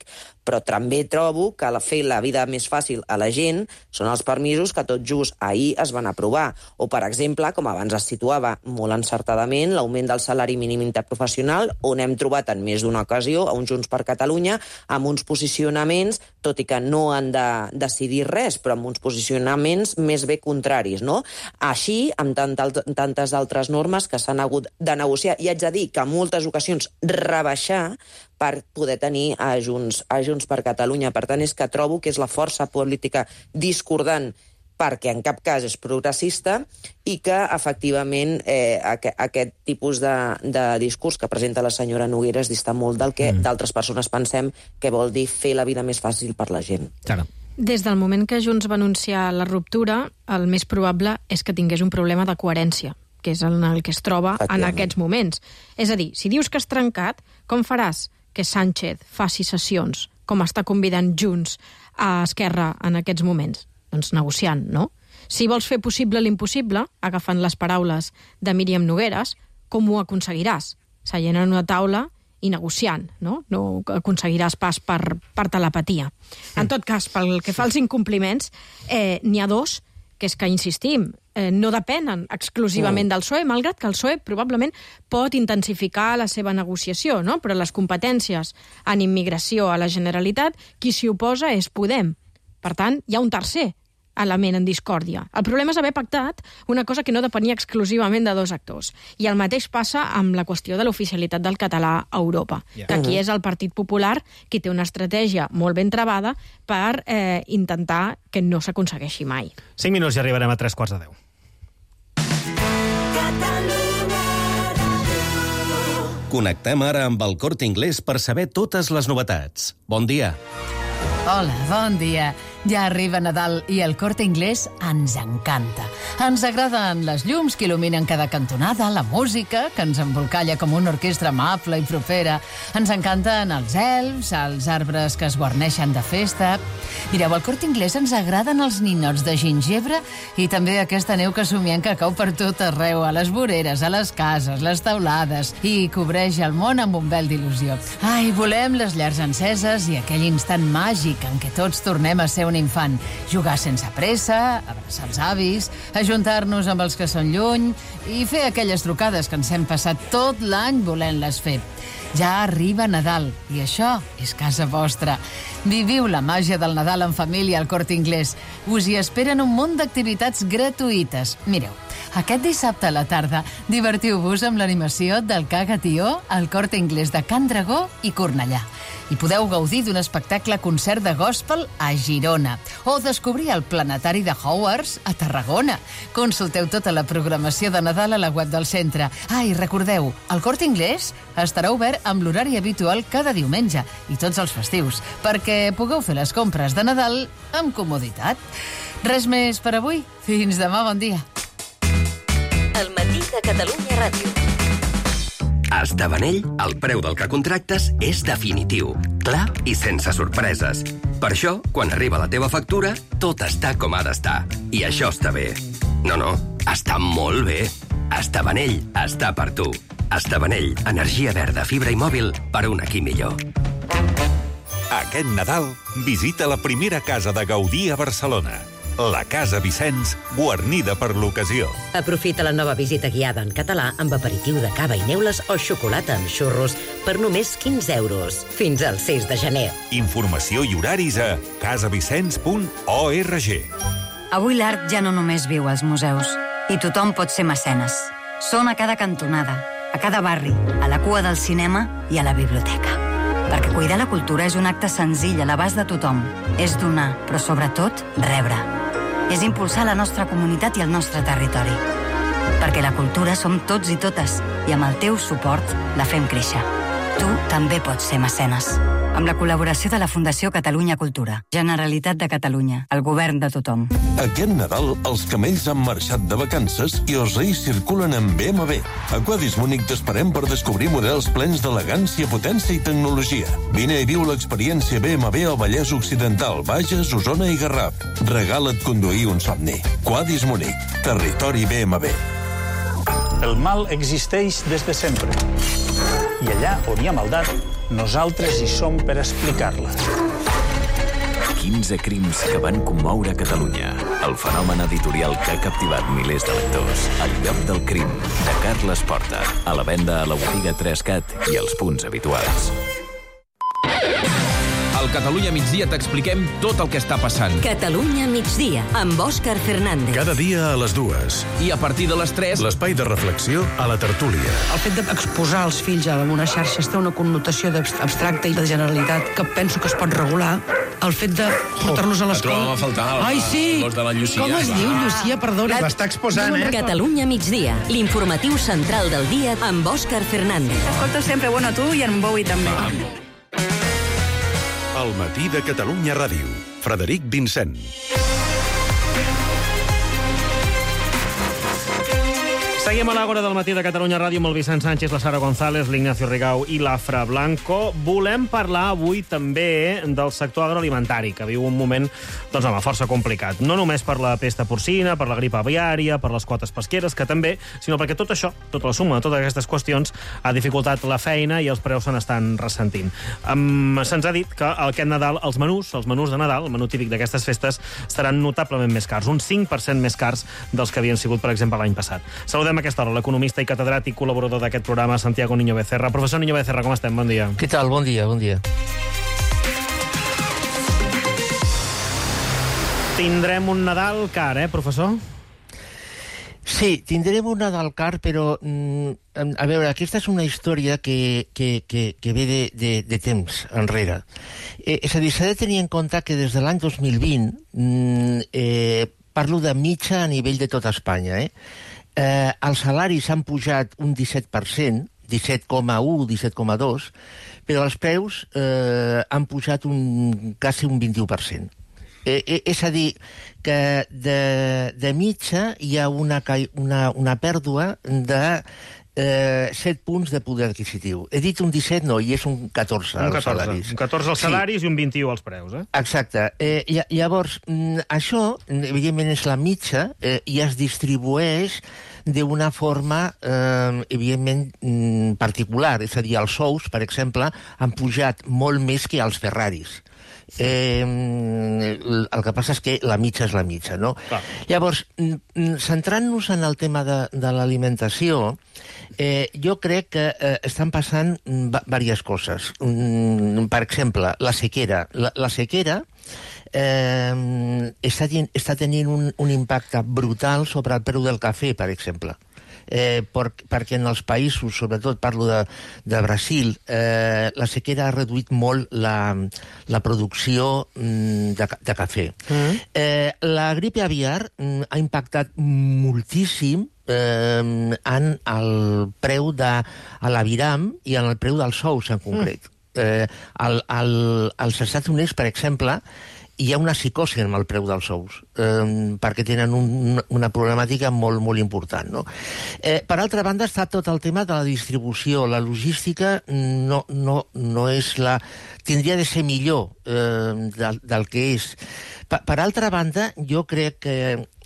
Però també trobo que fer la vida més fàcil a la gent són els permisos que tot just ahir es van aprovar. O, per exemple, com abans es situava molt encertadament, l'augment del salari mínim interprofessional, on hem trobat en més d'una ocasió a un Junts per Catalunya amb uns posicionaments, tot i que no han de decidir res, però amb uns posicionaments més bé contraris, no? Així, amb tantes altres normes que s'han hagut de negociar, i haig de dir que en moltes ocasions rebaixar per poder tenir a Junts per Catalunya. Per tant, és que trobo que és la força política discordant perquè en cap cas és progressista i que, efectivament, aquest tipus de discurs que presenta la senyora Nogueras dista molt del que d'altres persones pensem que vol dir fer la vida més fàcil per la gent. Des del moment que Junts va anunciar la ruptura, el més probable és que tingués un problema de coherència, que és en el que es troba en aquests moments. És a dir, si dius que has trencat, com faràs que Sánchez faci sessions, com està convidant Junts a Esquerra en aquests moments? Doncs negociant, no? Si vols fer possible l'impossible, agafant les paraules de Míriam Nogueras, com ho aconseguiràs? Seient en una taula i negociant, no? No aconseguiràs pas per telepatia. En tot cas, pel que fa als incompliments, n'hi ha dos, que és que, insistim, no depenen exclusivament del PSOE, malgrat que el PSOE probablement pot intensificar la seva negociació, no? Però les competències en immigració a la Generalitat, qui s'hi oposa és Podem. Per tant, hi ha un tercer element en discòrdia. El problema és haver pactat una cosa que no depenia exclusivament de dos actors. I el mateix passa amb la qüestió de l'oficialitat del català a Europa. Que aquí és el Partit Popular qui té una estratègia molt ben travada per intentar que no s'aconsegueixi mai. 5 minuts i arribarem a 3:15. Connectem ara amb el Corte Inglés per saber totes les novetats. Bon dia. Hola, bon dia. Ja arriba Nadal i el Corte Inglés ens encanta. Ens agraden les llums que il·luminen cada cantonada, la música, que ens embolcalla com una orquestra amable i propera. Ens encanten els elfs, els arbres que es guarneixen de festa. Mireu, al Corte Inglés ens agraden els ninots de gingebre i també aquesta neu que somiem que cau per tot arreu, a les voreres, a les cases, les taulades, i cobreix el món amb un vel d'il·lusió. Ai, volem les llars enceses i aquell instant màgic en què tots tornem a ser un infant. Jugar sense pressa, abraçar els avis, ajuntar-nos amb els que són lluny i fer aquelles trucades que ens hem passat tot l'any volent-les fer. Ja arriba Nadal i això és casa vostra. Viviu la màgia del Nadal en família al Corte Inglés. Us hi esperen un munt d'activitats gratuïtes. Mireu, aquest dissabte a la tarda divertiu-vos amb l'animació del Caga Tió al Corte Inglés de Can Dragó i Cornellà. I podeu gaudir d'un espectacle concert de gospel a Girona o descobrir el planetari de Hogwarts a Tarragona. Consulteu tota la programació de Nadal a la web del centre. I recordeu, el Corte Inglés estarà obert amb l'horari habitual cada diumenge i tots els festius, perquè pugueu fer les compres de Nadal amb comoditat. Res més per avui. Fins demà, bon dia. El matí de Catalunya Ràdio. A Estabanell, el preu del que contractes és definitiu, clar i sense sorpreses. Per això, quan arriba la teva factura, tot està com ha d'estar. I això està bé. No, està molt bé. Estabanell està per tu. Estabanell, energia verda, fibra i mòbil per un aquí millor. Aquest Nadal, visita la primera casa de Gaudí a Barcelona. La Casa Vicenç, guarnida per l'ocasió. Aprofita la nova visita guiada en català amb aperitiu de cava i neules o xocolata amb xurros per només 15 euros. Fins al 6 de gener. Informació i horaris a casavicenç.org. Avui l'art ja no només viu als museus. I tothom pot ser mecenes. Són a cada cantonada, a cada barri, a la cua del cinema i a la biblioteca. Perquè cuidar la cultura és un acte senzill a l'abast de tothom. És donar, però sobretot rebre. És impulsar la nostra comunitat i el nostre territori. Perquè la cultura som tots i totes, i amb el teu suport la fem créixer. Tu també pots ser mecenes. Amb la col·laboració de la Fundació Catalunya Cultura. Generalitat de Catalunya, el govern de tothom. Aquest Nadal, els camells han marxat de vacances i els reis circulen en BMW. A Quadis Múnich t'esperem per descobrir models plens d'elegància, potència i tecnologia. Vine i viu l'experiència BMW al Vallès Occidental, Bages, Osona i Garraf. Regala't conduir un somni. Quadis Múnich, territori BMW. El mal existeix des de sempre. I allà on hi ha maldat, Nosaltres hi som per explicar-la. 15 crims que van commoure Catalunya. El fenomen editorial que ha captivat milers de lectors. El lloc del crim, de Carles Porta. A la venda a la botiga 3CAT i als punts habituals. Al Catalunya Migdia t'expliquem tot el que està passant. Catalunya Migdia, amb Òscar Fernández. Cada dia a les 2. I a partir de les 3... L'espai de reflexió a la tertúlia. El fet d'exposar els fills a una xarxa té una connotació abstracta i de generalitat que penso que es pot regular. El fet de portar-los a l'escola... Trobem a faltar Ai, sí! Gos de la Llucia. Com es diu, Llucia? Perdona. L'està exposant, Catalunya Migdia, l'informatiu central del dia amb Òscar Fernández. Escolta sempre, bueno, tu i en Bowie també. El matí de Catalunya Ràdio. Frederic Vincent. Seguim a l'Àgora del matí de Catalunya Ràdio amb el Vicent Sánchez, la Sara González, l'Ignacio Rigau i l'Afra Blanco. Volem parlar avui també del sector agroalimentari, que viu un moment força complicat. No només per la pesta porcina, per la grip aviària, per les quotes pesqueres, que també, sinó perquè tot això, tota la suma de totes aquestes qüestions, ha dificultat la feina i els preus se n'estan ressentint. Se'ns ha dit que aquest Nadal els menús de Nadal, el menú típic d'aquestes festes, seran notablement més cars, un 5% més cars dels que havien sigut, per exemple, l'any passat. Saludem a aquesta hora l'economista i catedràtic col·laborador d'aquest programa, Santiago Niño Becerra. Professor Niño Becerra, com estem? Bon dia. Què tal? Bon dia, bon dia. Tindrem un Nadal car, professor? Sí, tindrem un Nadal car, però a veure, aquesta és una història que ve de temps enrere. És a dir, s'ha de tenir en compte que des de l'any 2020 parlo de mitja a nivell de tota Espanya, els salaris han pujat un 17%, 17,1, 17,2, però els preus han pujat quasi un 21%. És a dir, que de mitja hi ha una pèrdua de 7 punts de poder adquisitiu. He dit un 17, no, i és un 14 als salaris. Un 14 als salaris i un 21 als preus, Exacte. Llavors, això, evidentment, és la mitja i es distribueix d'una forma, evidentment, particular. És a dir, els sous, per exemple, han pujat molt més que els Ferraris. El que passa és que la mitja és la mitja, no? Clar. Llavors, centrant-nos en el tema de l'alimentació, jo crec que estan passant diverses coses. Per exemple, la sequera. La sequera està tenint un impacte brutal sobre el preu del cafè, per exemple. Perquè en els països, sobretot parlo de Brasil, la sequera ha reduït molt la producció de cafè. La grip aviar ha impactat moltíssim en el preu de l'aviram i en el preu dels ous en concret. Als Estats Units, per exemple, hi ha una psicosi amb el preu dels ous, perquè tenen una problemàtica molt, molt important, no? Per altra banda, està tot el tema de la distribució. La logística no és la... Tindria de ser millor del que és. Per altra banda, jo crec que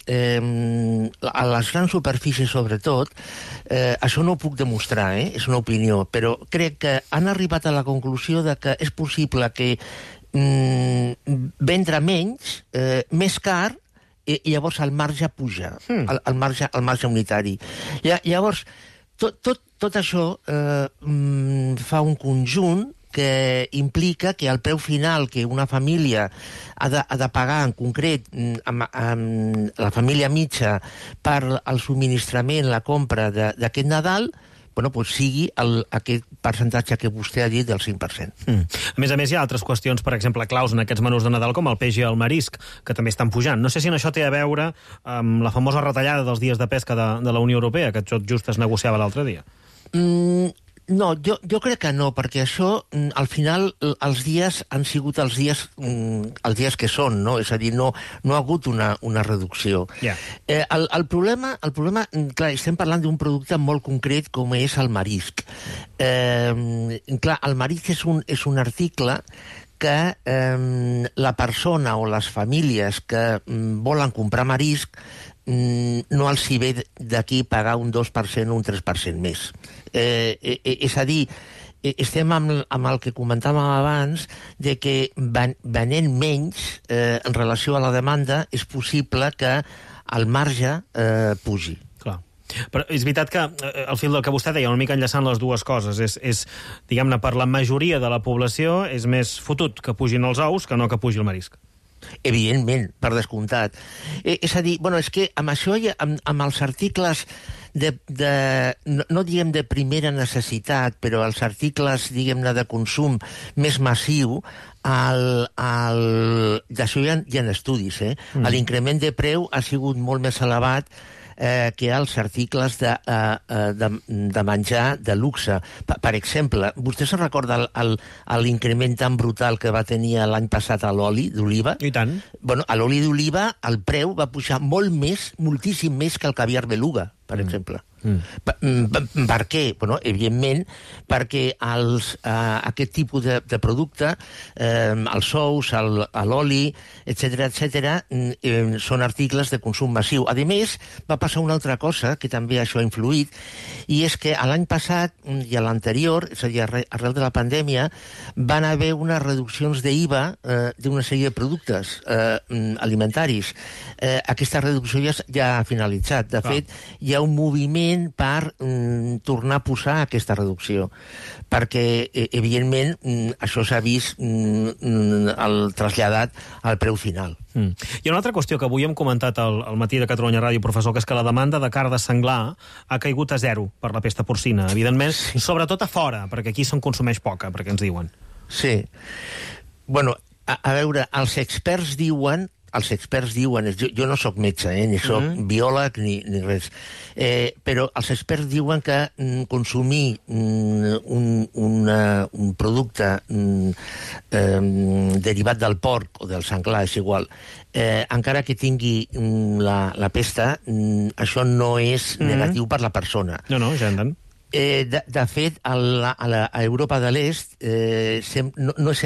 a les grans superfícies, sobretot, això no ho puc demostrar, és una opinió, però crec que han arribat a la conclusió de que és possible que vendre menys, més car, i llavors el marge puja, el marge unitari. Llavors, tot això fa un conjunt que implica que el preu final que una família ha de pagar, en concret, la família mitja, per al subministrament, la compra d'aquest Nadal, sigui aquest percentatge que vostè ha dit del 5%. A més, hi ha altres qüestions, per exemple, claus en aquests menús de Nadal, com el peix i el marisc, que també estan pujant. No sé si en això té a veure amb la famosa retallada dels dies de pesca de la Unió Europea, que tot just es negociava l'altre dia. No, jo crec que no, perquè això, al final, els dies han sigut els dies que són, no? És a dir, no ha hagut una reducció. Yeah. El problema, clar, estem parlant d'un producte molt concret com és el marisc. Clar, el marisc és un article que la persona o les famílies que volen comprar marisc no els hi ve d'aquí pagar un 2% o un 3% més. És a dir, estem amb el que comentàvem abans, de que venent menys en relació a la demanda és possible que el marge pugi. Clar. Però és veritat que al fil del que vostè deia, una mica enllaçant les dues coses, és diguem-ne, per la majoria de la població és més fotut que pugin els ous que no que pugi el marisc. Evidentment, per descomptat. És a dir, és que amb això, amb els articles no diguem de primera necessitat, però els articles, diguem-ne, de consum més massiu, d'això hi ha estudis, l'increment de preu ha sigut molt més elevat que els articles de menjar de luxe. Per exemple, vostè se recorda l'increment tan brutal que va tenir l'any passat a l'oli d'oliva? I tant. A l'oli d'oliva el preu va pujar molt més, moltíssim més que el caviar beluga, per exemple. Per què? Evidentment, perquè aquest tipus de producte, els ous, l'oli, etc., són articles de consum massiu. A més, va passar una altra cosa, que també això ha influït, i és que l'any passat i a l'anterior, és a dir, arrel de la pandèmia, van haver unes reduccions d'IVA d'una sèrie de productes alimentaris. Aquesta reducció ja ha finalitzat. De fet, hi ha un moviment per tornar a posar aquesta reducció, perquè, evidentment, això s'ha vist traslladat al preu final. Hi ha una altra qüestió que avui hem comentat al matí de Catalunya Ràdio, professor, que és que la demanda de carn de senglar ha caigut a 0 per la pesta porcina, evidentment, sobretot a fora, perquè aquí se'n consumeix poca, perquè ens diuen. Sí. A veure, els experts diuen, jo no sóc metge, ni sóc biòleg ni res, però els experts diuen que consumir un producte derivat del porc o del senglar, és igual, encara que tingui la pesta, això no és negatiu per la persona. No, ja entenc. De fet, a Europa de l'Est no és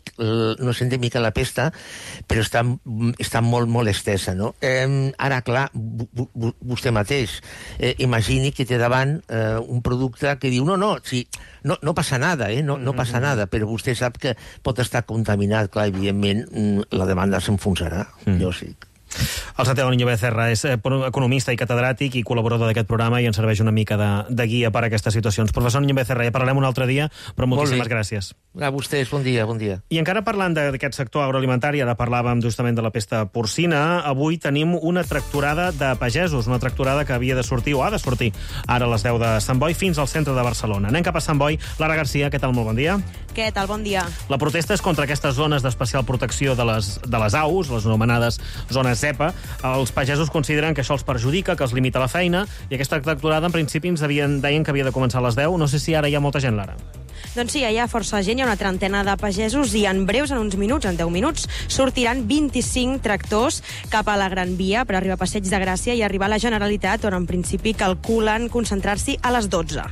endèmica la pesta, però està molt, molt estesa, no? Ara, clar, vostè mateix, imagini que té davant un producte que diu no passa nada, no passa nada, però vostè sap que pot estar contaminat, clar, evidentment, la demanda s'enfonsarà, jo sí. El Santiago Niño Becerra és economista i catedràtic i col·laborador d'aquest programa i ens serveix una mica de guia per a aquestes situacions. Professor Niño Becerra, ja parlarem un altre dia, però moltíssimes gràcies. A vostès, bon dia. I encara parlant d'aquest sector agroalimentari, ara parlàvem justament de la pesta porcina, avui tenim una tractorada de pagesos, una tractorada que havia de sortir, o ha de sortir, ara a les 10 de Sant Boi, fins al centre de Barcelona. Anem cap a Sant Boi. Lara Garcia, què tal? Molt bon dia. Què tal? Bon dia. La protesta és contra aquestes zones d'especial protecció de les aus, les anomenades zones ZEPA. Els pagesos consideren que això els perjudica, que els limita la feina, i aquesta tractorada, en principi, ens deien que havia de començar a les 10. No sé si ara hi ha molta gent, Lara. Doncs sí, hi ha força gent, hi ha una trentena de pagesos, i en breus, en uns minuts, en 10 minuts, sortiran 25 tractors cap a la Gran Via per arribar a Passeig de Gràcia i arribar a la Generalitat, on en principi calculen concentrar-s'hi a les 12.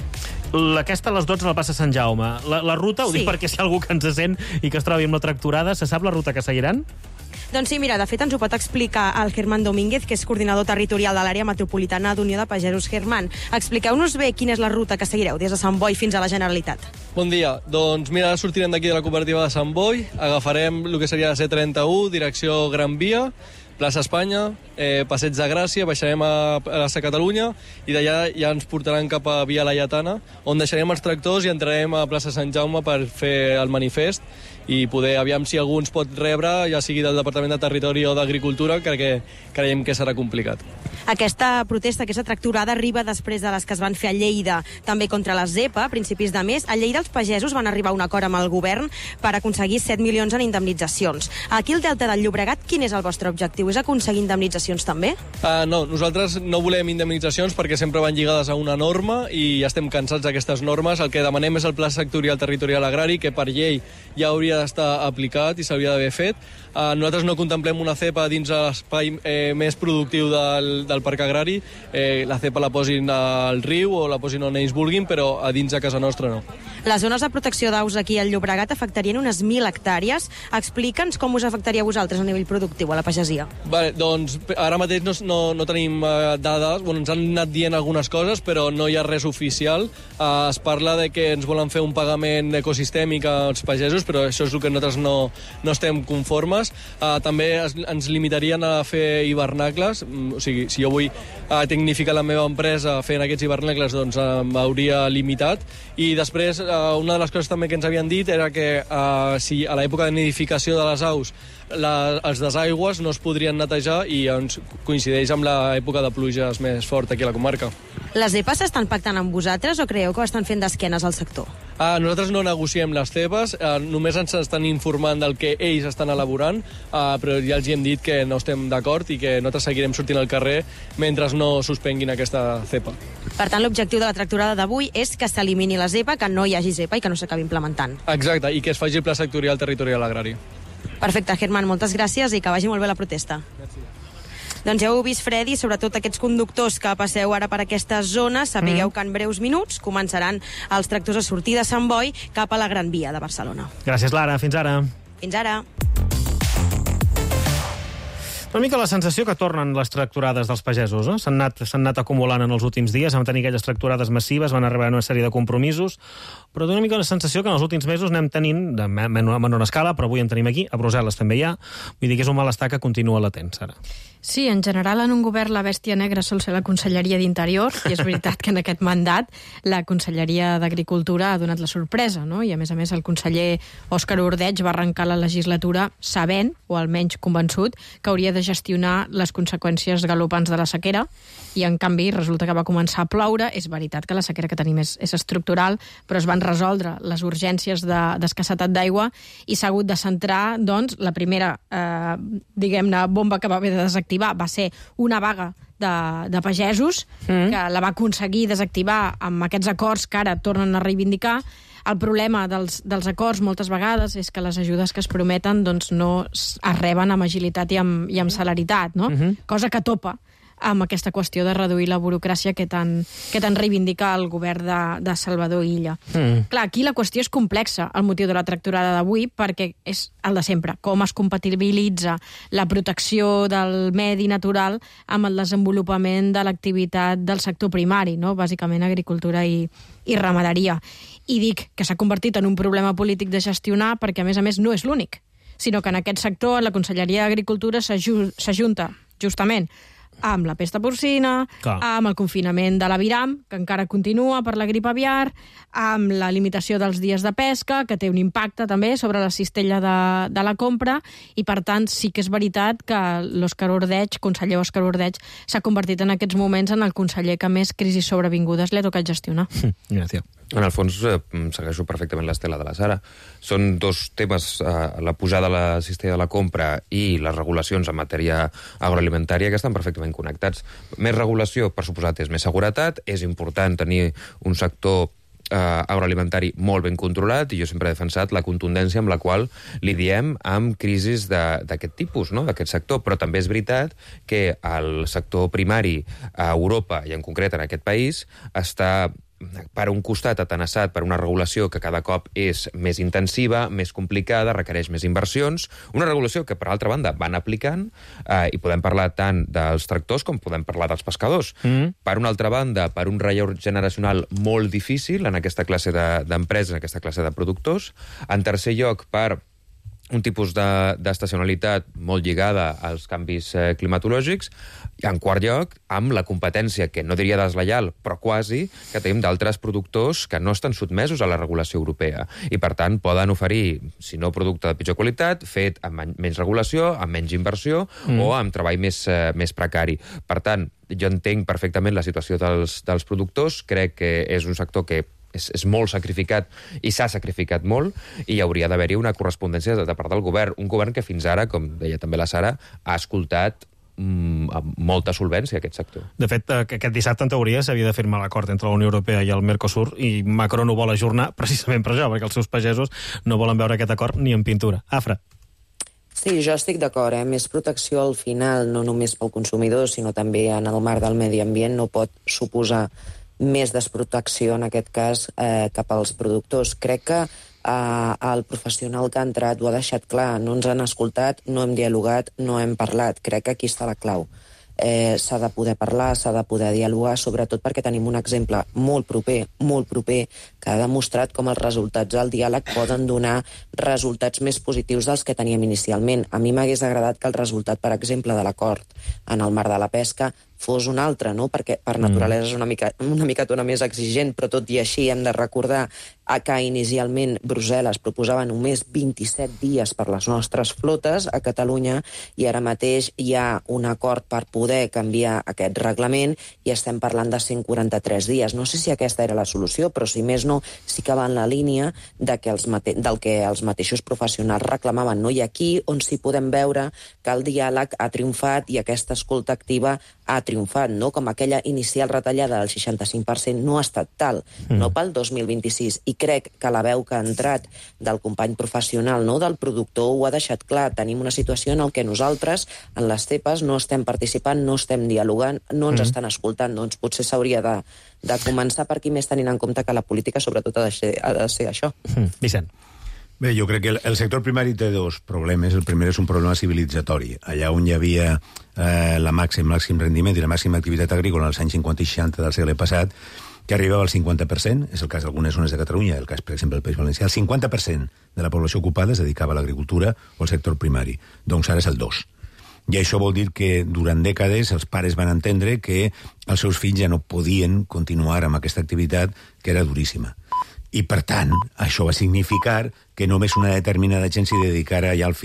Aquesta a les 12 la passa Sant Jaume. La ruta, ho dic perquè si hi ha algú que ens sent i que es trobi amb la tractorada, se sap la ruta que seguiran? Doncs sí, mira, de fet ens ho pot explicar el Germán Domínguez, que és coordinador territorial de l'àrea metropolitana d'Unió de Pagesos. Germán, expliqueu-nos bé quina és la ruta que seguireu des de Sant Boi fins a la Generalitat. Bon dia. Doncs mira, ara sortirem d'aquí de la cooperativa de Sant Boi, agafarem el que seria la C31, direcció Gran Via, plaça Espanya, Passeig de Gràcia, baixarem a plaça Catalunya i d'allà ja ens portaran cap a Via Laietana, on deixarem els tractors i entrarem a plaça Sant Jaume per fer el manifest i poder, aviam si algú ens pot rebre, ja sigui del Departament de Territori o d'Agricultura, perquè creiem que serà complicat. Aquesta protesta, aquesta tractorada, arriba després de les que es van fer a Lleida, també contra la ZEPA, a principis de mes. A Lleida els pagesos van arribar a un acord amb el govern per aconseguir 7 milions en indemnitzacions. Aquí al Delta del Llobregat, quin és el vostre objectiu? És aconseguir indemnitzacions també? No, nosaltres no volem indemnitzacions perquè sempre van lligades a una norma i ja estem cansats d'aquestes normes. El que demanem és el Pla Sectorial Territorial Agrari, que per llei ja hauria hauria d'estar aplicat i s'hauria d'haver fet. Nosaltres no contemplem una cepa dins l'espai més productiu del parc agrari. La cepa la posin al riu o la posin on ells vulguin, però a dins de casa nostra no. Les zones de protecció d'aus aquí al Llobregat afectarien unes 1.000 hectàrees. Explica'ns com us afectaria a vosaltres a nivell productiu, a la pagesia. Vale, doncs ara mateix no tenim dades, ens han anat dient algunes coses, però no hi ha res oficial. Es parla de que ens volen fer un pagament ecosistèmic als pagesos, però això és el que nosaltres no estem conformes. També ens limitarien a fer hivernacles, o sigui, si jo vull tecnificar la meva empresa fent aquests hivernacles, doncs m'hauria limitat. I després, una de les coses també que ens havien dit era que si a l'època de nidificació de les aus els desaigües no es podrien netejar i ens coincideix amb l'època de pluges més forta aquí a la comarca. Les EPA s'estan pactant amb vosaltres o creieu que ho estan fent d'esquenes al sector? Nosaltres no negociem les CEPAs, només ens estan informant del que ells estan elaborant, però ja els hi hem dit que no estem d'acord i que nosaltres seguirem sortint al carrer mentre no suspenguin aquesta CEPA. Per tant, l'objectiu de la tractorada d'avui és que s'elimini la ZEPA, que no hi hagi ZEPA i que no s'acabi implementant. Exacte, i que es faci el pla sectorial territorial agrari. Perfecte, Germán, moltes gràcies i que vagi molt bé la protesta. Gràcies. Doncs ja heu vist, Freddy, sobretot aquests conductors que passeu ara per aquestes zones, sapigueu que en breus minuts començaran els tractors a sortir de Sant Boi cap a la Gran Via de Barcelona. Gràcies, Lara. Fins ara. Fins ara. Una mica la sensació que tornen les tractorades dels pagesos, no? S'han anat acumulant en els últims dies, vam tenir aquelles tractorades massives, van arribar a una sèrie de compromisos, però d'una mica la sensació que en els últims mesos anem tenint, de menor escala, però avui en tenim aquí, a Brussel·les també hi ha, vull dir que és un malestar que continua latent, Sara. Sí, en general en un govern la bèstia negra sol ser la Conselleria d'Interior, i és veritat que en aquest mandat la Conselleria d'Agricultura ha donat la sorpresa, no? I a més el conseller Òscar Ordeig va arrencar la legislatura sabent, o almenys convençut, que hauria de gestionar les conseqüències galopants de la sequera, i en canvi resulta que va començar a ploure. És veritat que la sequera que tenim és estructural, però es van resoldre les urgències d'escassetat d'aigua i s'ha hagut de centrar, doncs, la primera, diguem-ne, bomba que va haver de desactivar va ser una vaga de pagesos, que la va aconseguir desactivar amb aquests acords que ara tornen a reivindicar. El problema dels acords moltes vegades és que les ajudes que es prometen doncs, no es reben amb agilitat i amb celeritat, no? Cosa que topa amb aquesta qüestió de reduir la burocràcia que tant reivindica el govern de Salvador Illa. Clar, aquí la qüestió és complexa, el motiu de la tractorada d'avui, perquè és el de sempre, com es compatibilitza la protecció del medi natural amb el desenvolupament de l'activitat del sector primari, no? Bàsicament agricultura i ramaderia. I dic que s'ha convertit en un problema polític de gestionar perquè, a més, no és l'únic, sinó que en aquest sector la Conselleria d'Agricultura s'ajunta justament amb la pesta porcina, amb el confinament de l'aviram, que encara continua per la grip aviar, amb la limitació dels dies de pesca, que té un impacte també sobre la cistella de la compra, i per tant sí que és veritat que conseller Òscar Ordeig, s'ha convertit en aquests moments en el conseller que més crisis sobrevingudes li ha tocat gestionar. Gràcies. En el fons, segueixo perfectament l'estela de la Sara. Són dos temes, la pujada de la cistella de la compra i les regulacions en matèria agroalimentària, que estan perfectament connectats. Més regulació, per suposat, és més seguretat, és important tenir un sector agroalimentari molt ben controlat, i jo sempre he defensat la contundència amb la qual li diem amb crisis d'aquest tipus, no? D'aquest sector, però també és veritat que el sector primari a Europa, i en concret en aquest país, està per un costat atenassat per una regulació que cada cop és més intensiva, més complicada, requereix més inversions, una regulació que, per altra banda, van aplicant, i podem parlar tant dels tractors com podem parlar dels pescadors. Per una altra banda, per un relleu generacional molt difícil en aquesta classe d'empreses, en aquesta classe de productors. En tercer lloc, per un tipus d'estacionalitat molt lligada als canvis climatològics, i en quart lloc, amb la competència, que no diria deslleial, però quasi, que tenim d'altres productors que no estan sotmesos a la regulació europea, i per tant poden oferir, si no producte de pitjor qualitat, fet amb menys regulació, amb menys inversió, o amb treball més precari. Per tant, jo entenc perfectament la situació dels productors, crec que és un sector que és molt sacrificat i s'ha sacrificat molt, i hi hauria d'haver-hi una correspondència de part del govern. Un govern que fins ara, com deia també la Sara, ha escoltat amb molta solvència aquest sector. De fet, aquest dissabte, en teoria, s'havia de firmar l'acord entre la Unió Europea i el Mercosur, i Macron ho vol ajornar precisament per això, perquè els seus pagesos no volen veure aquest acord ni en pintura. Afra. Sí, jo estic d'acord, Més protecció al final, no només pel consumidor, sinó també en el marc del medi ambient, no pot suposar més desprotecció, en aquest cas, cap als productors. Crec que el professional que ha entrat ho ha deixat clar. No ens han escoltat, no hem dialogat, no hem parlat. Crec que aquí està la clau. S'ha de poder parlar, s'ha de poder dialogar, sobretot perquè tenim un exemple molt proper, que ha demostrat com els resultats del diàleg poden donar resultats més positius dels que teníem inicialment. A mi m'hagués agradat que el resultat, per exemple, de l'acord en el marc de la pesca fos un altre, no? Perquè per naturalesa és una mica més exigent, però tot i així hem de recordar que inicialment Brussel·les proposava només 27 dies per les nostres flotes a Catalunya, i ara mateix hi ha un acord per poder canviar aquest reglament i estem parlant de 143 dies. No sé si aquesta era la solució, però si més no, sí que va en la línia del que els mateixos professionals reclamaven, no? I aquí on sí podem veure que el diàleg ha triomfat i aquesta escolta activa ha triomfat, no? Com aquella inicial retallada del 65% no ha estat tal, no pel 2026, i crec que la veu que ha entrat del company professional, no, del productor, ho ha deixat clar. Tenim una situació en què nosaltres, en les CEPAs, no estem participant, no estem dialogant, no ens estan escoltant, doncs potser s'hauria de començar per aquí, més tenint en compte que la política sobretot ha de ser això. Vicent. Bé, jo crec que el sector primari té dos problemes. El primer és un problema civilitzatori. Allà on hi havia el màxim rendiment i la màxima activitat agrícola als anys 50 i 60 del segle passat, que arribava al 50%, és el cas d'algunes zones de Catalunya, el cas, per exemple, del País Valencià, el 50% de la població ocupada es dedicava a l'agricultura o al sector primari. Doncs ara és el 2%. I això vol dir que durant dècades els pares van entendre que els seus fills ja no podien continuar amb aquesta activitat que era duríssima. I, per tant, això va significar que només una determinada gent s'hi dedicara ja al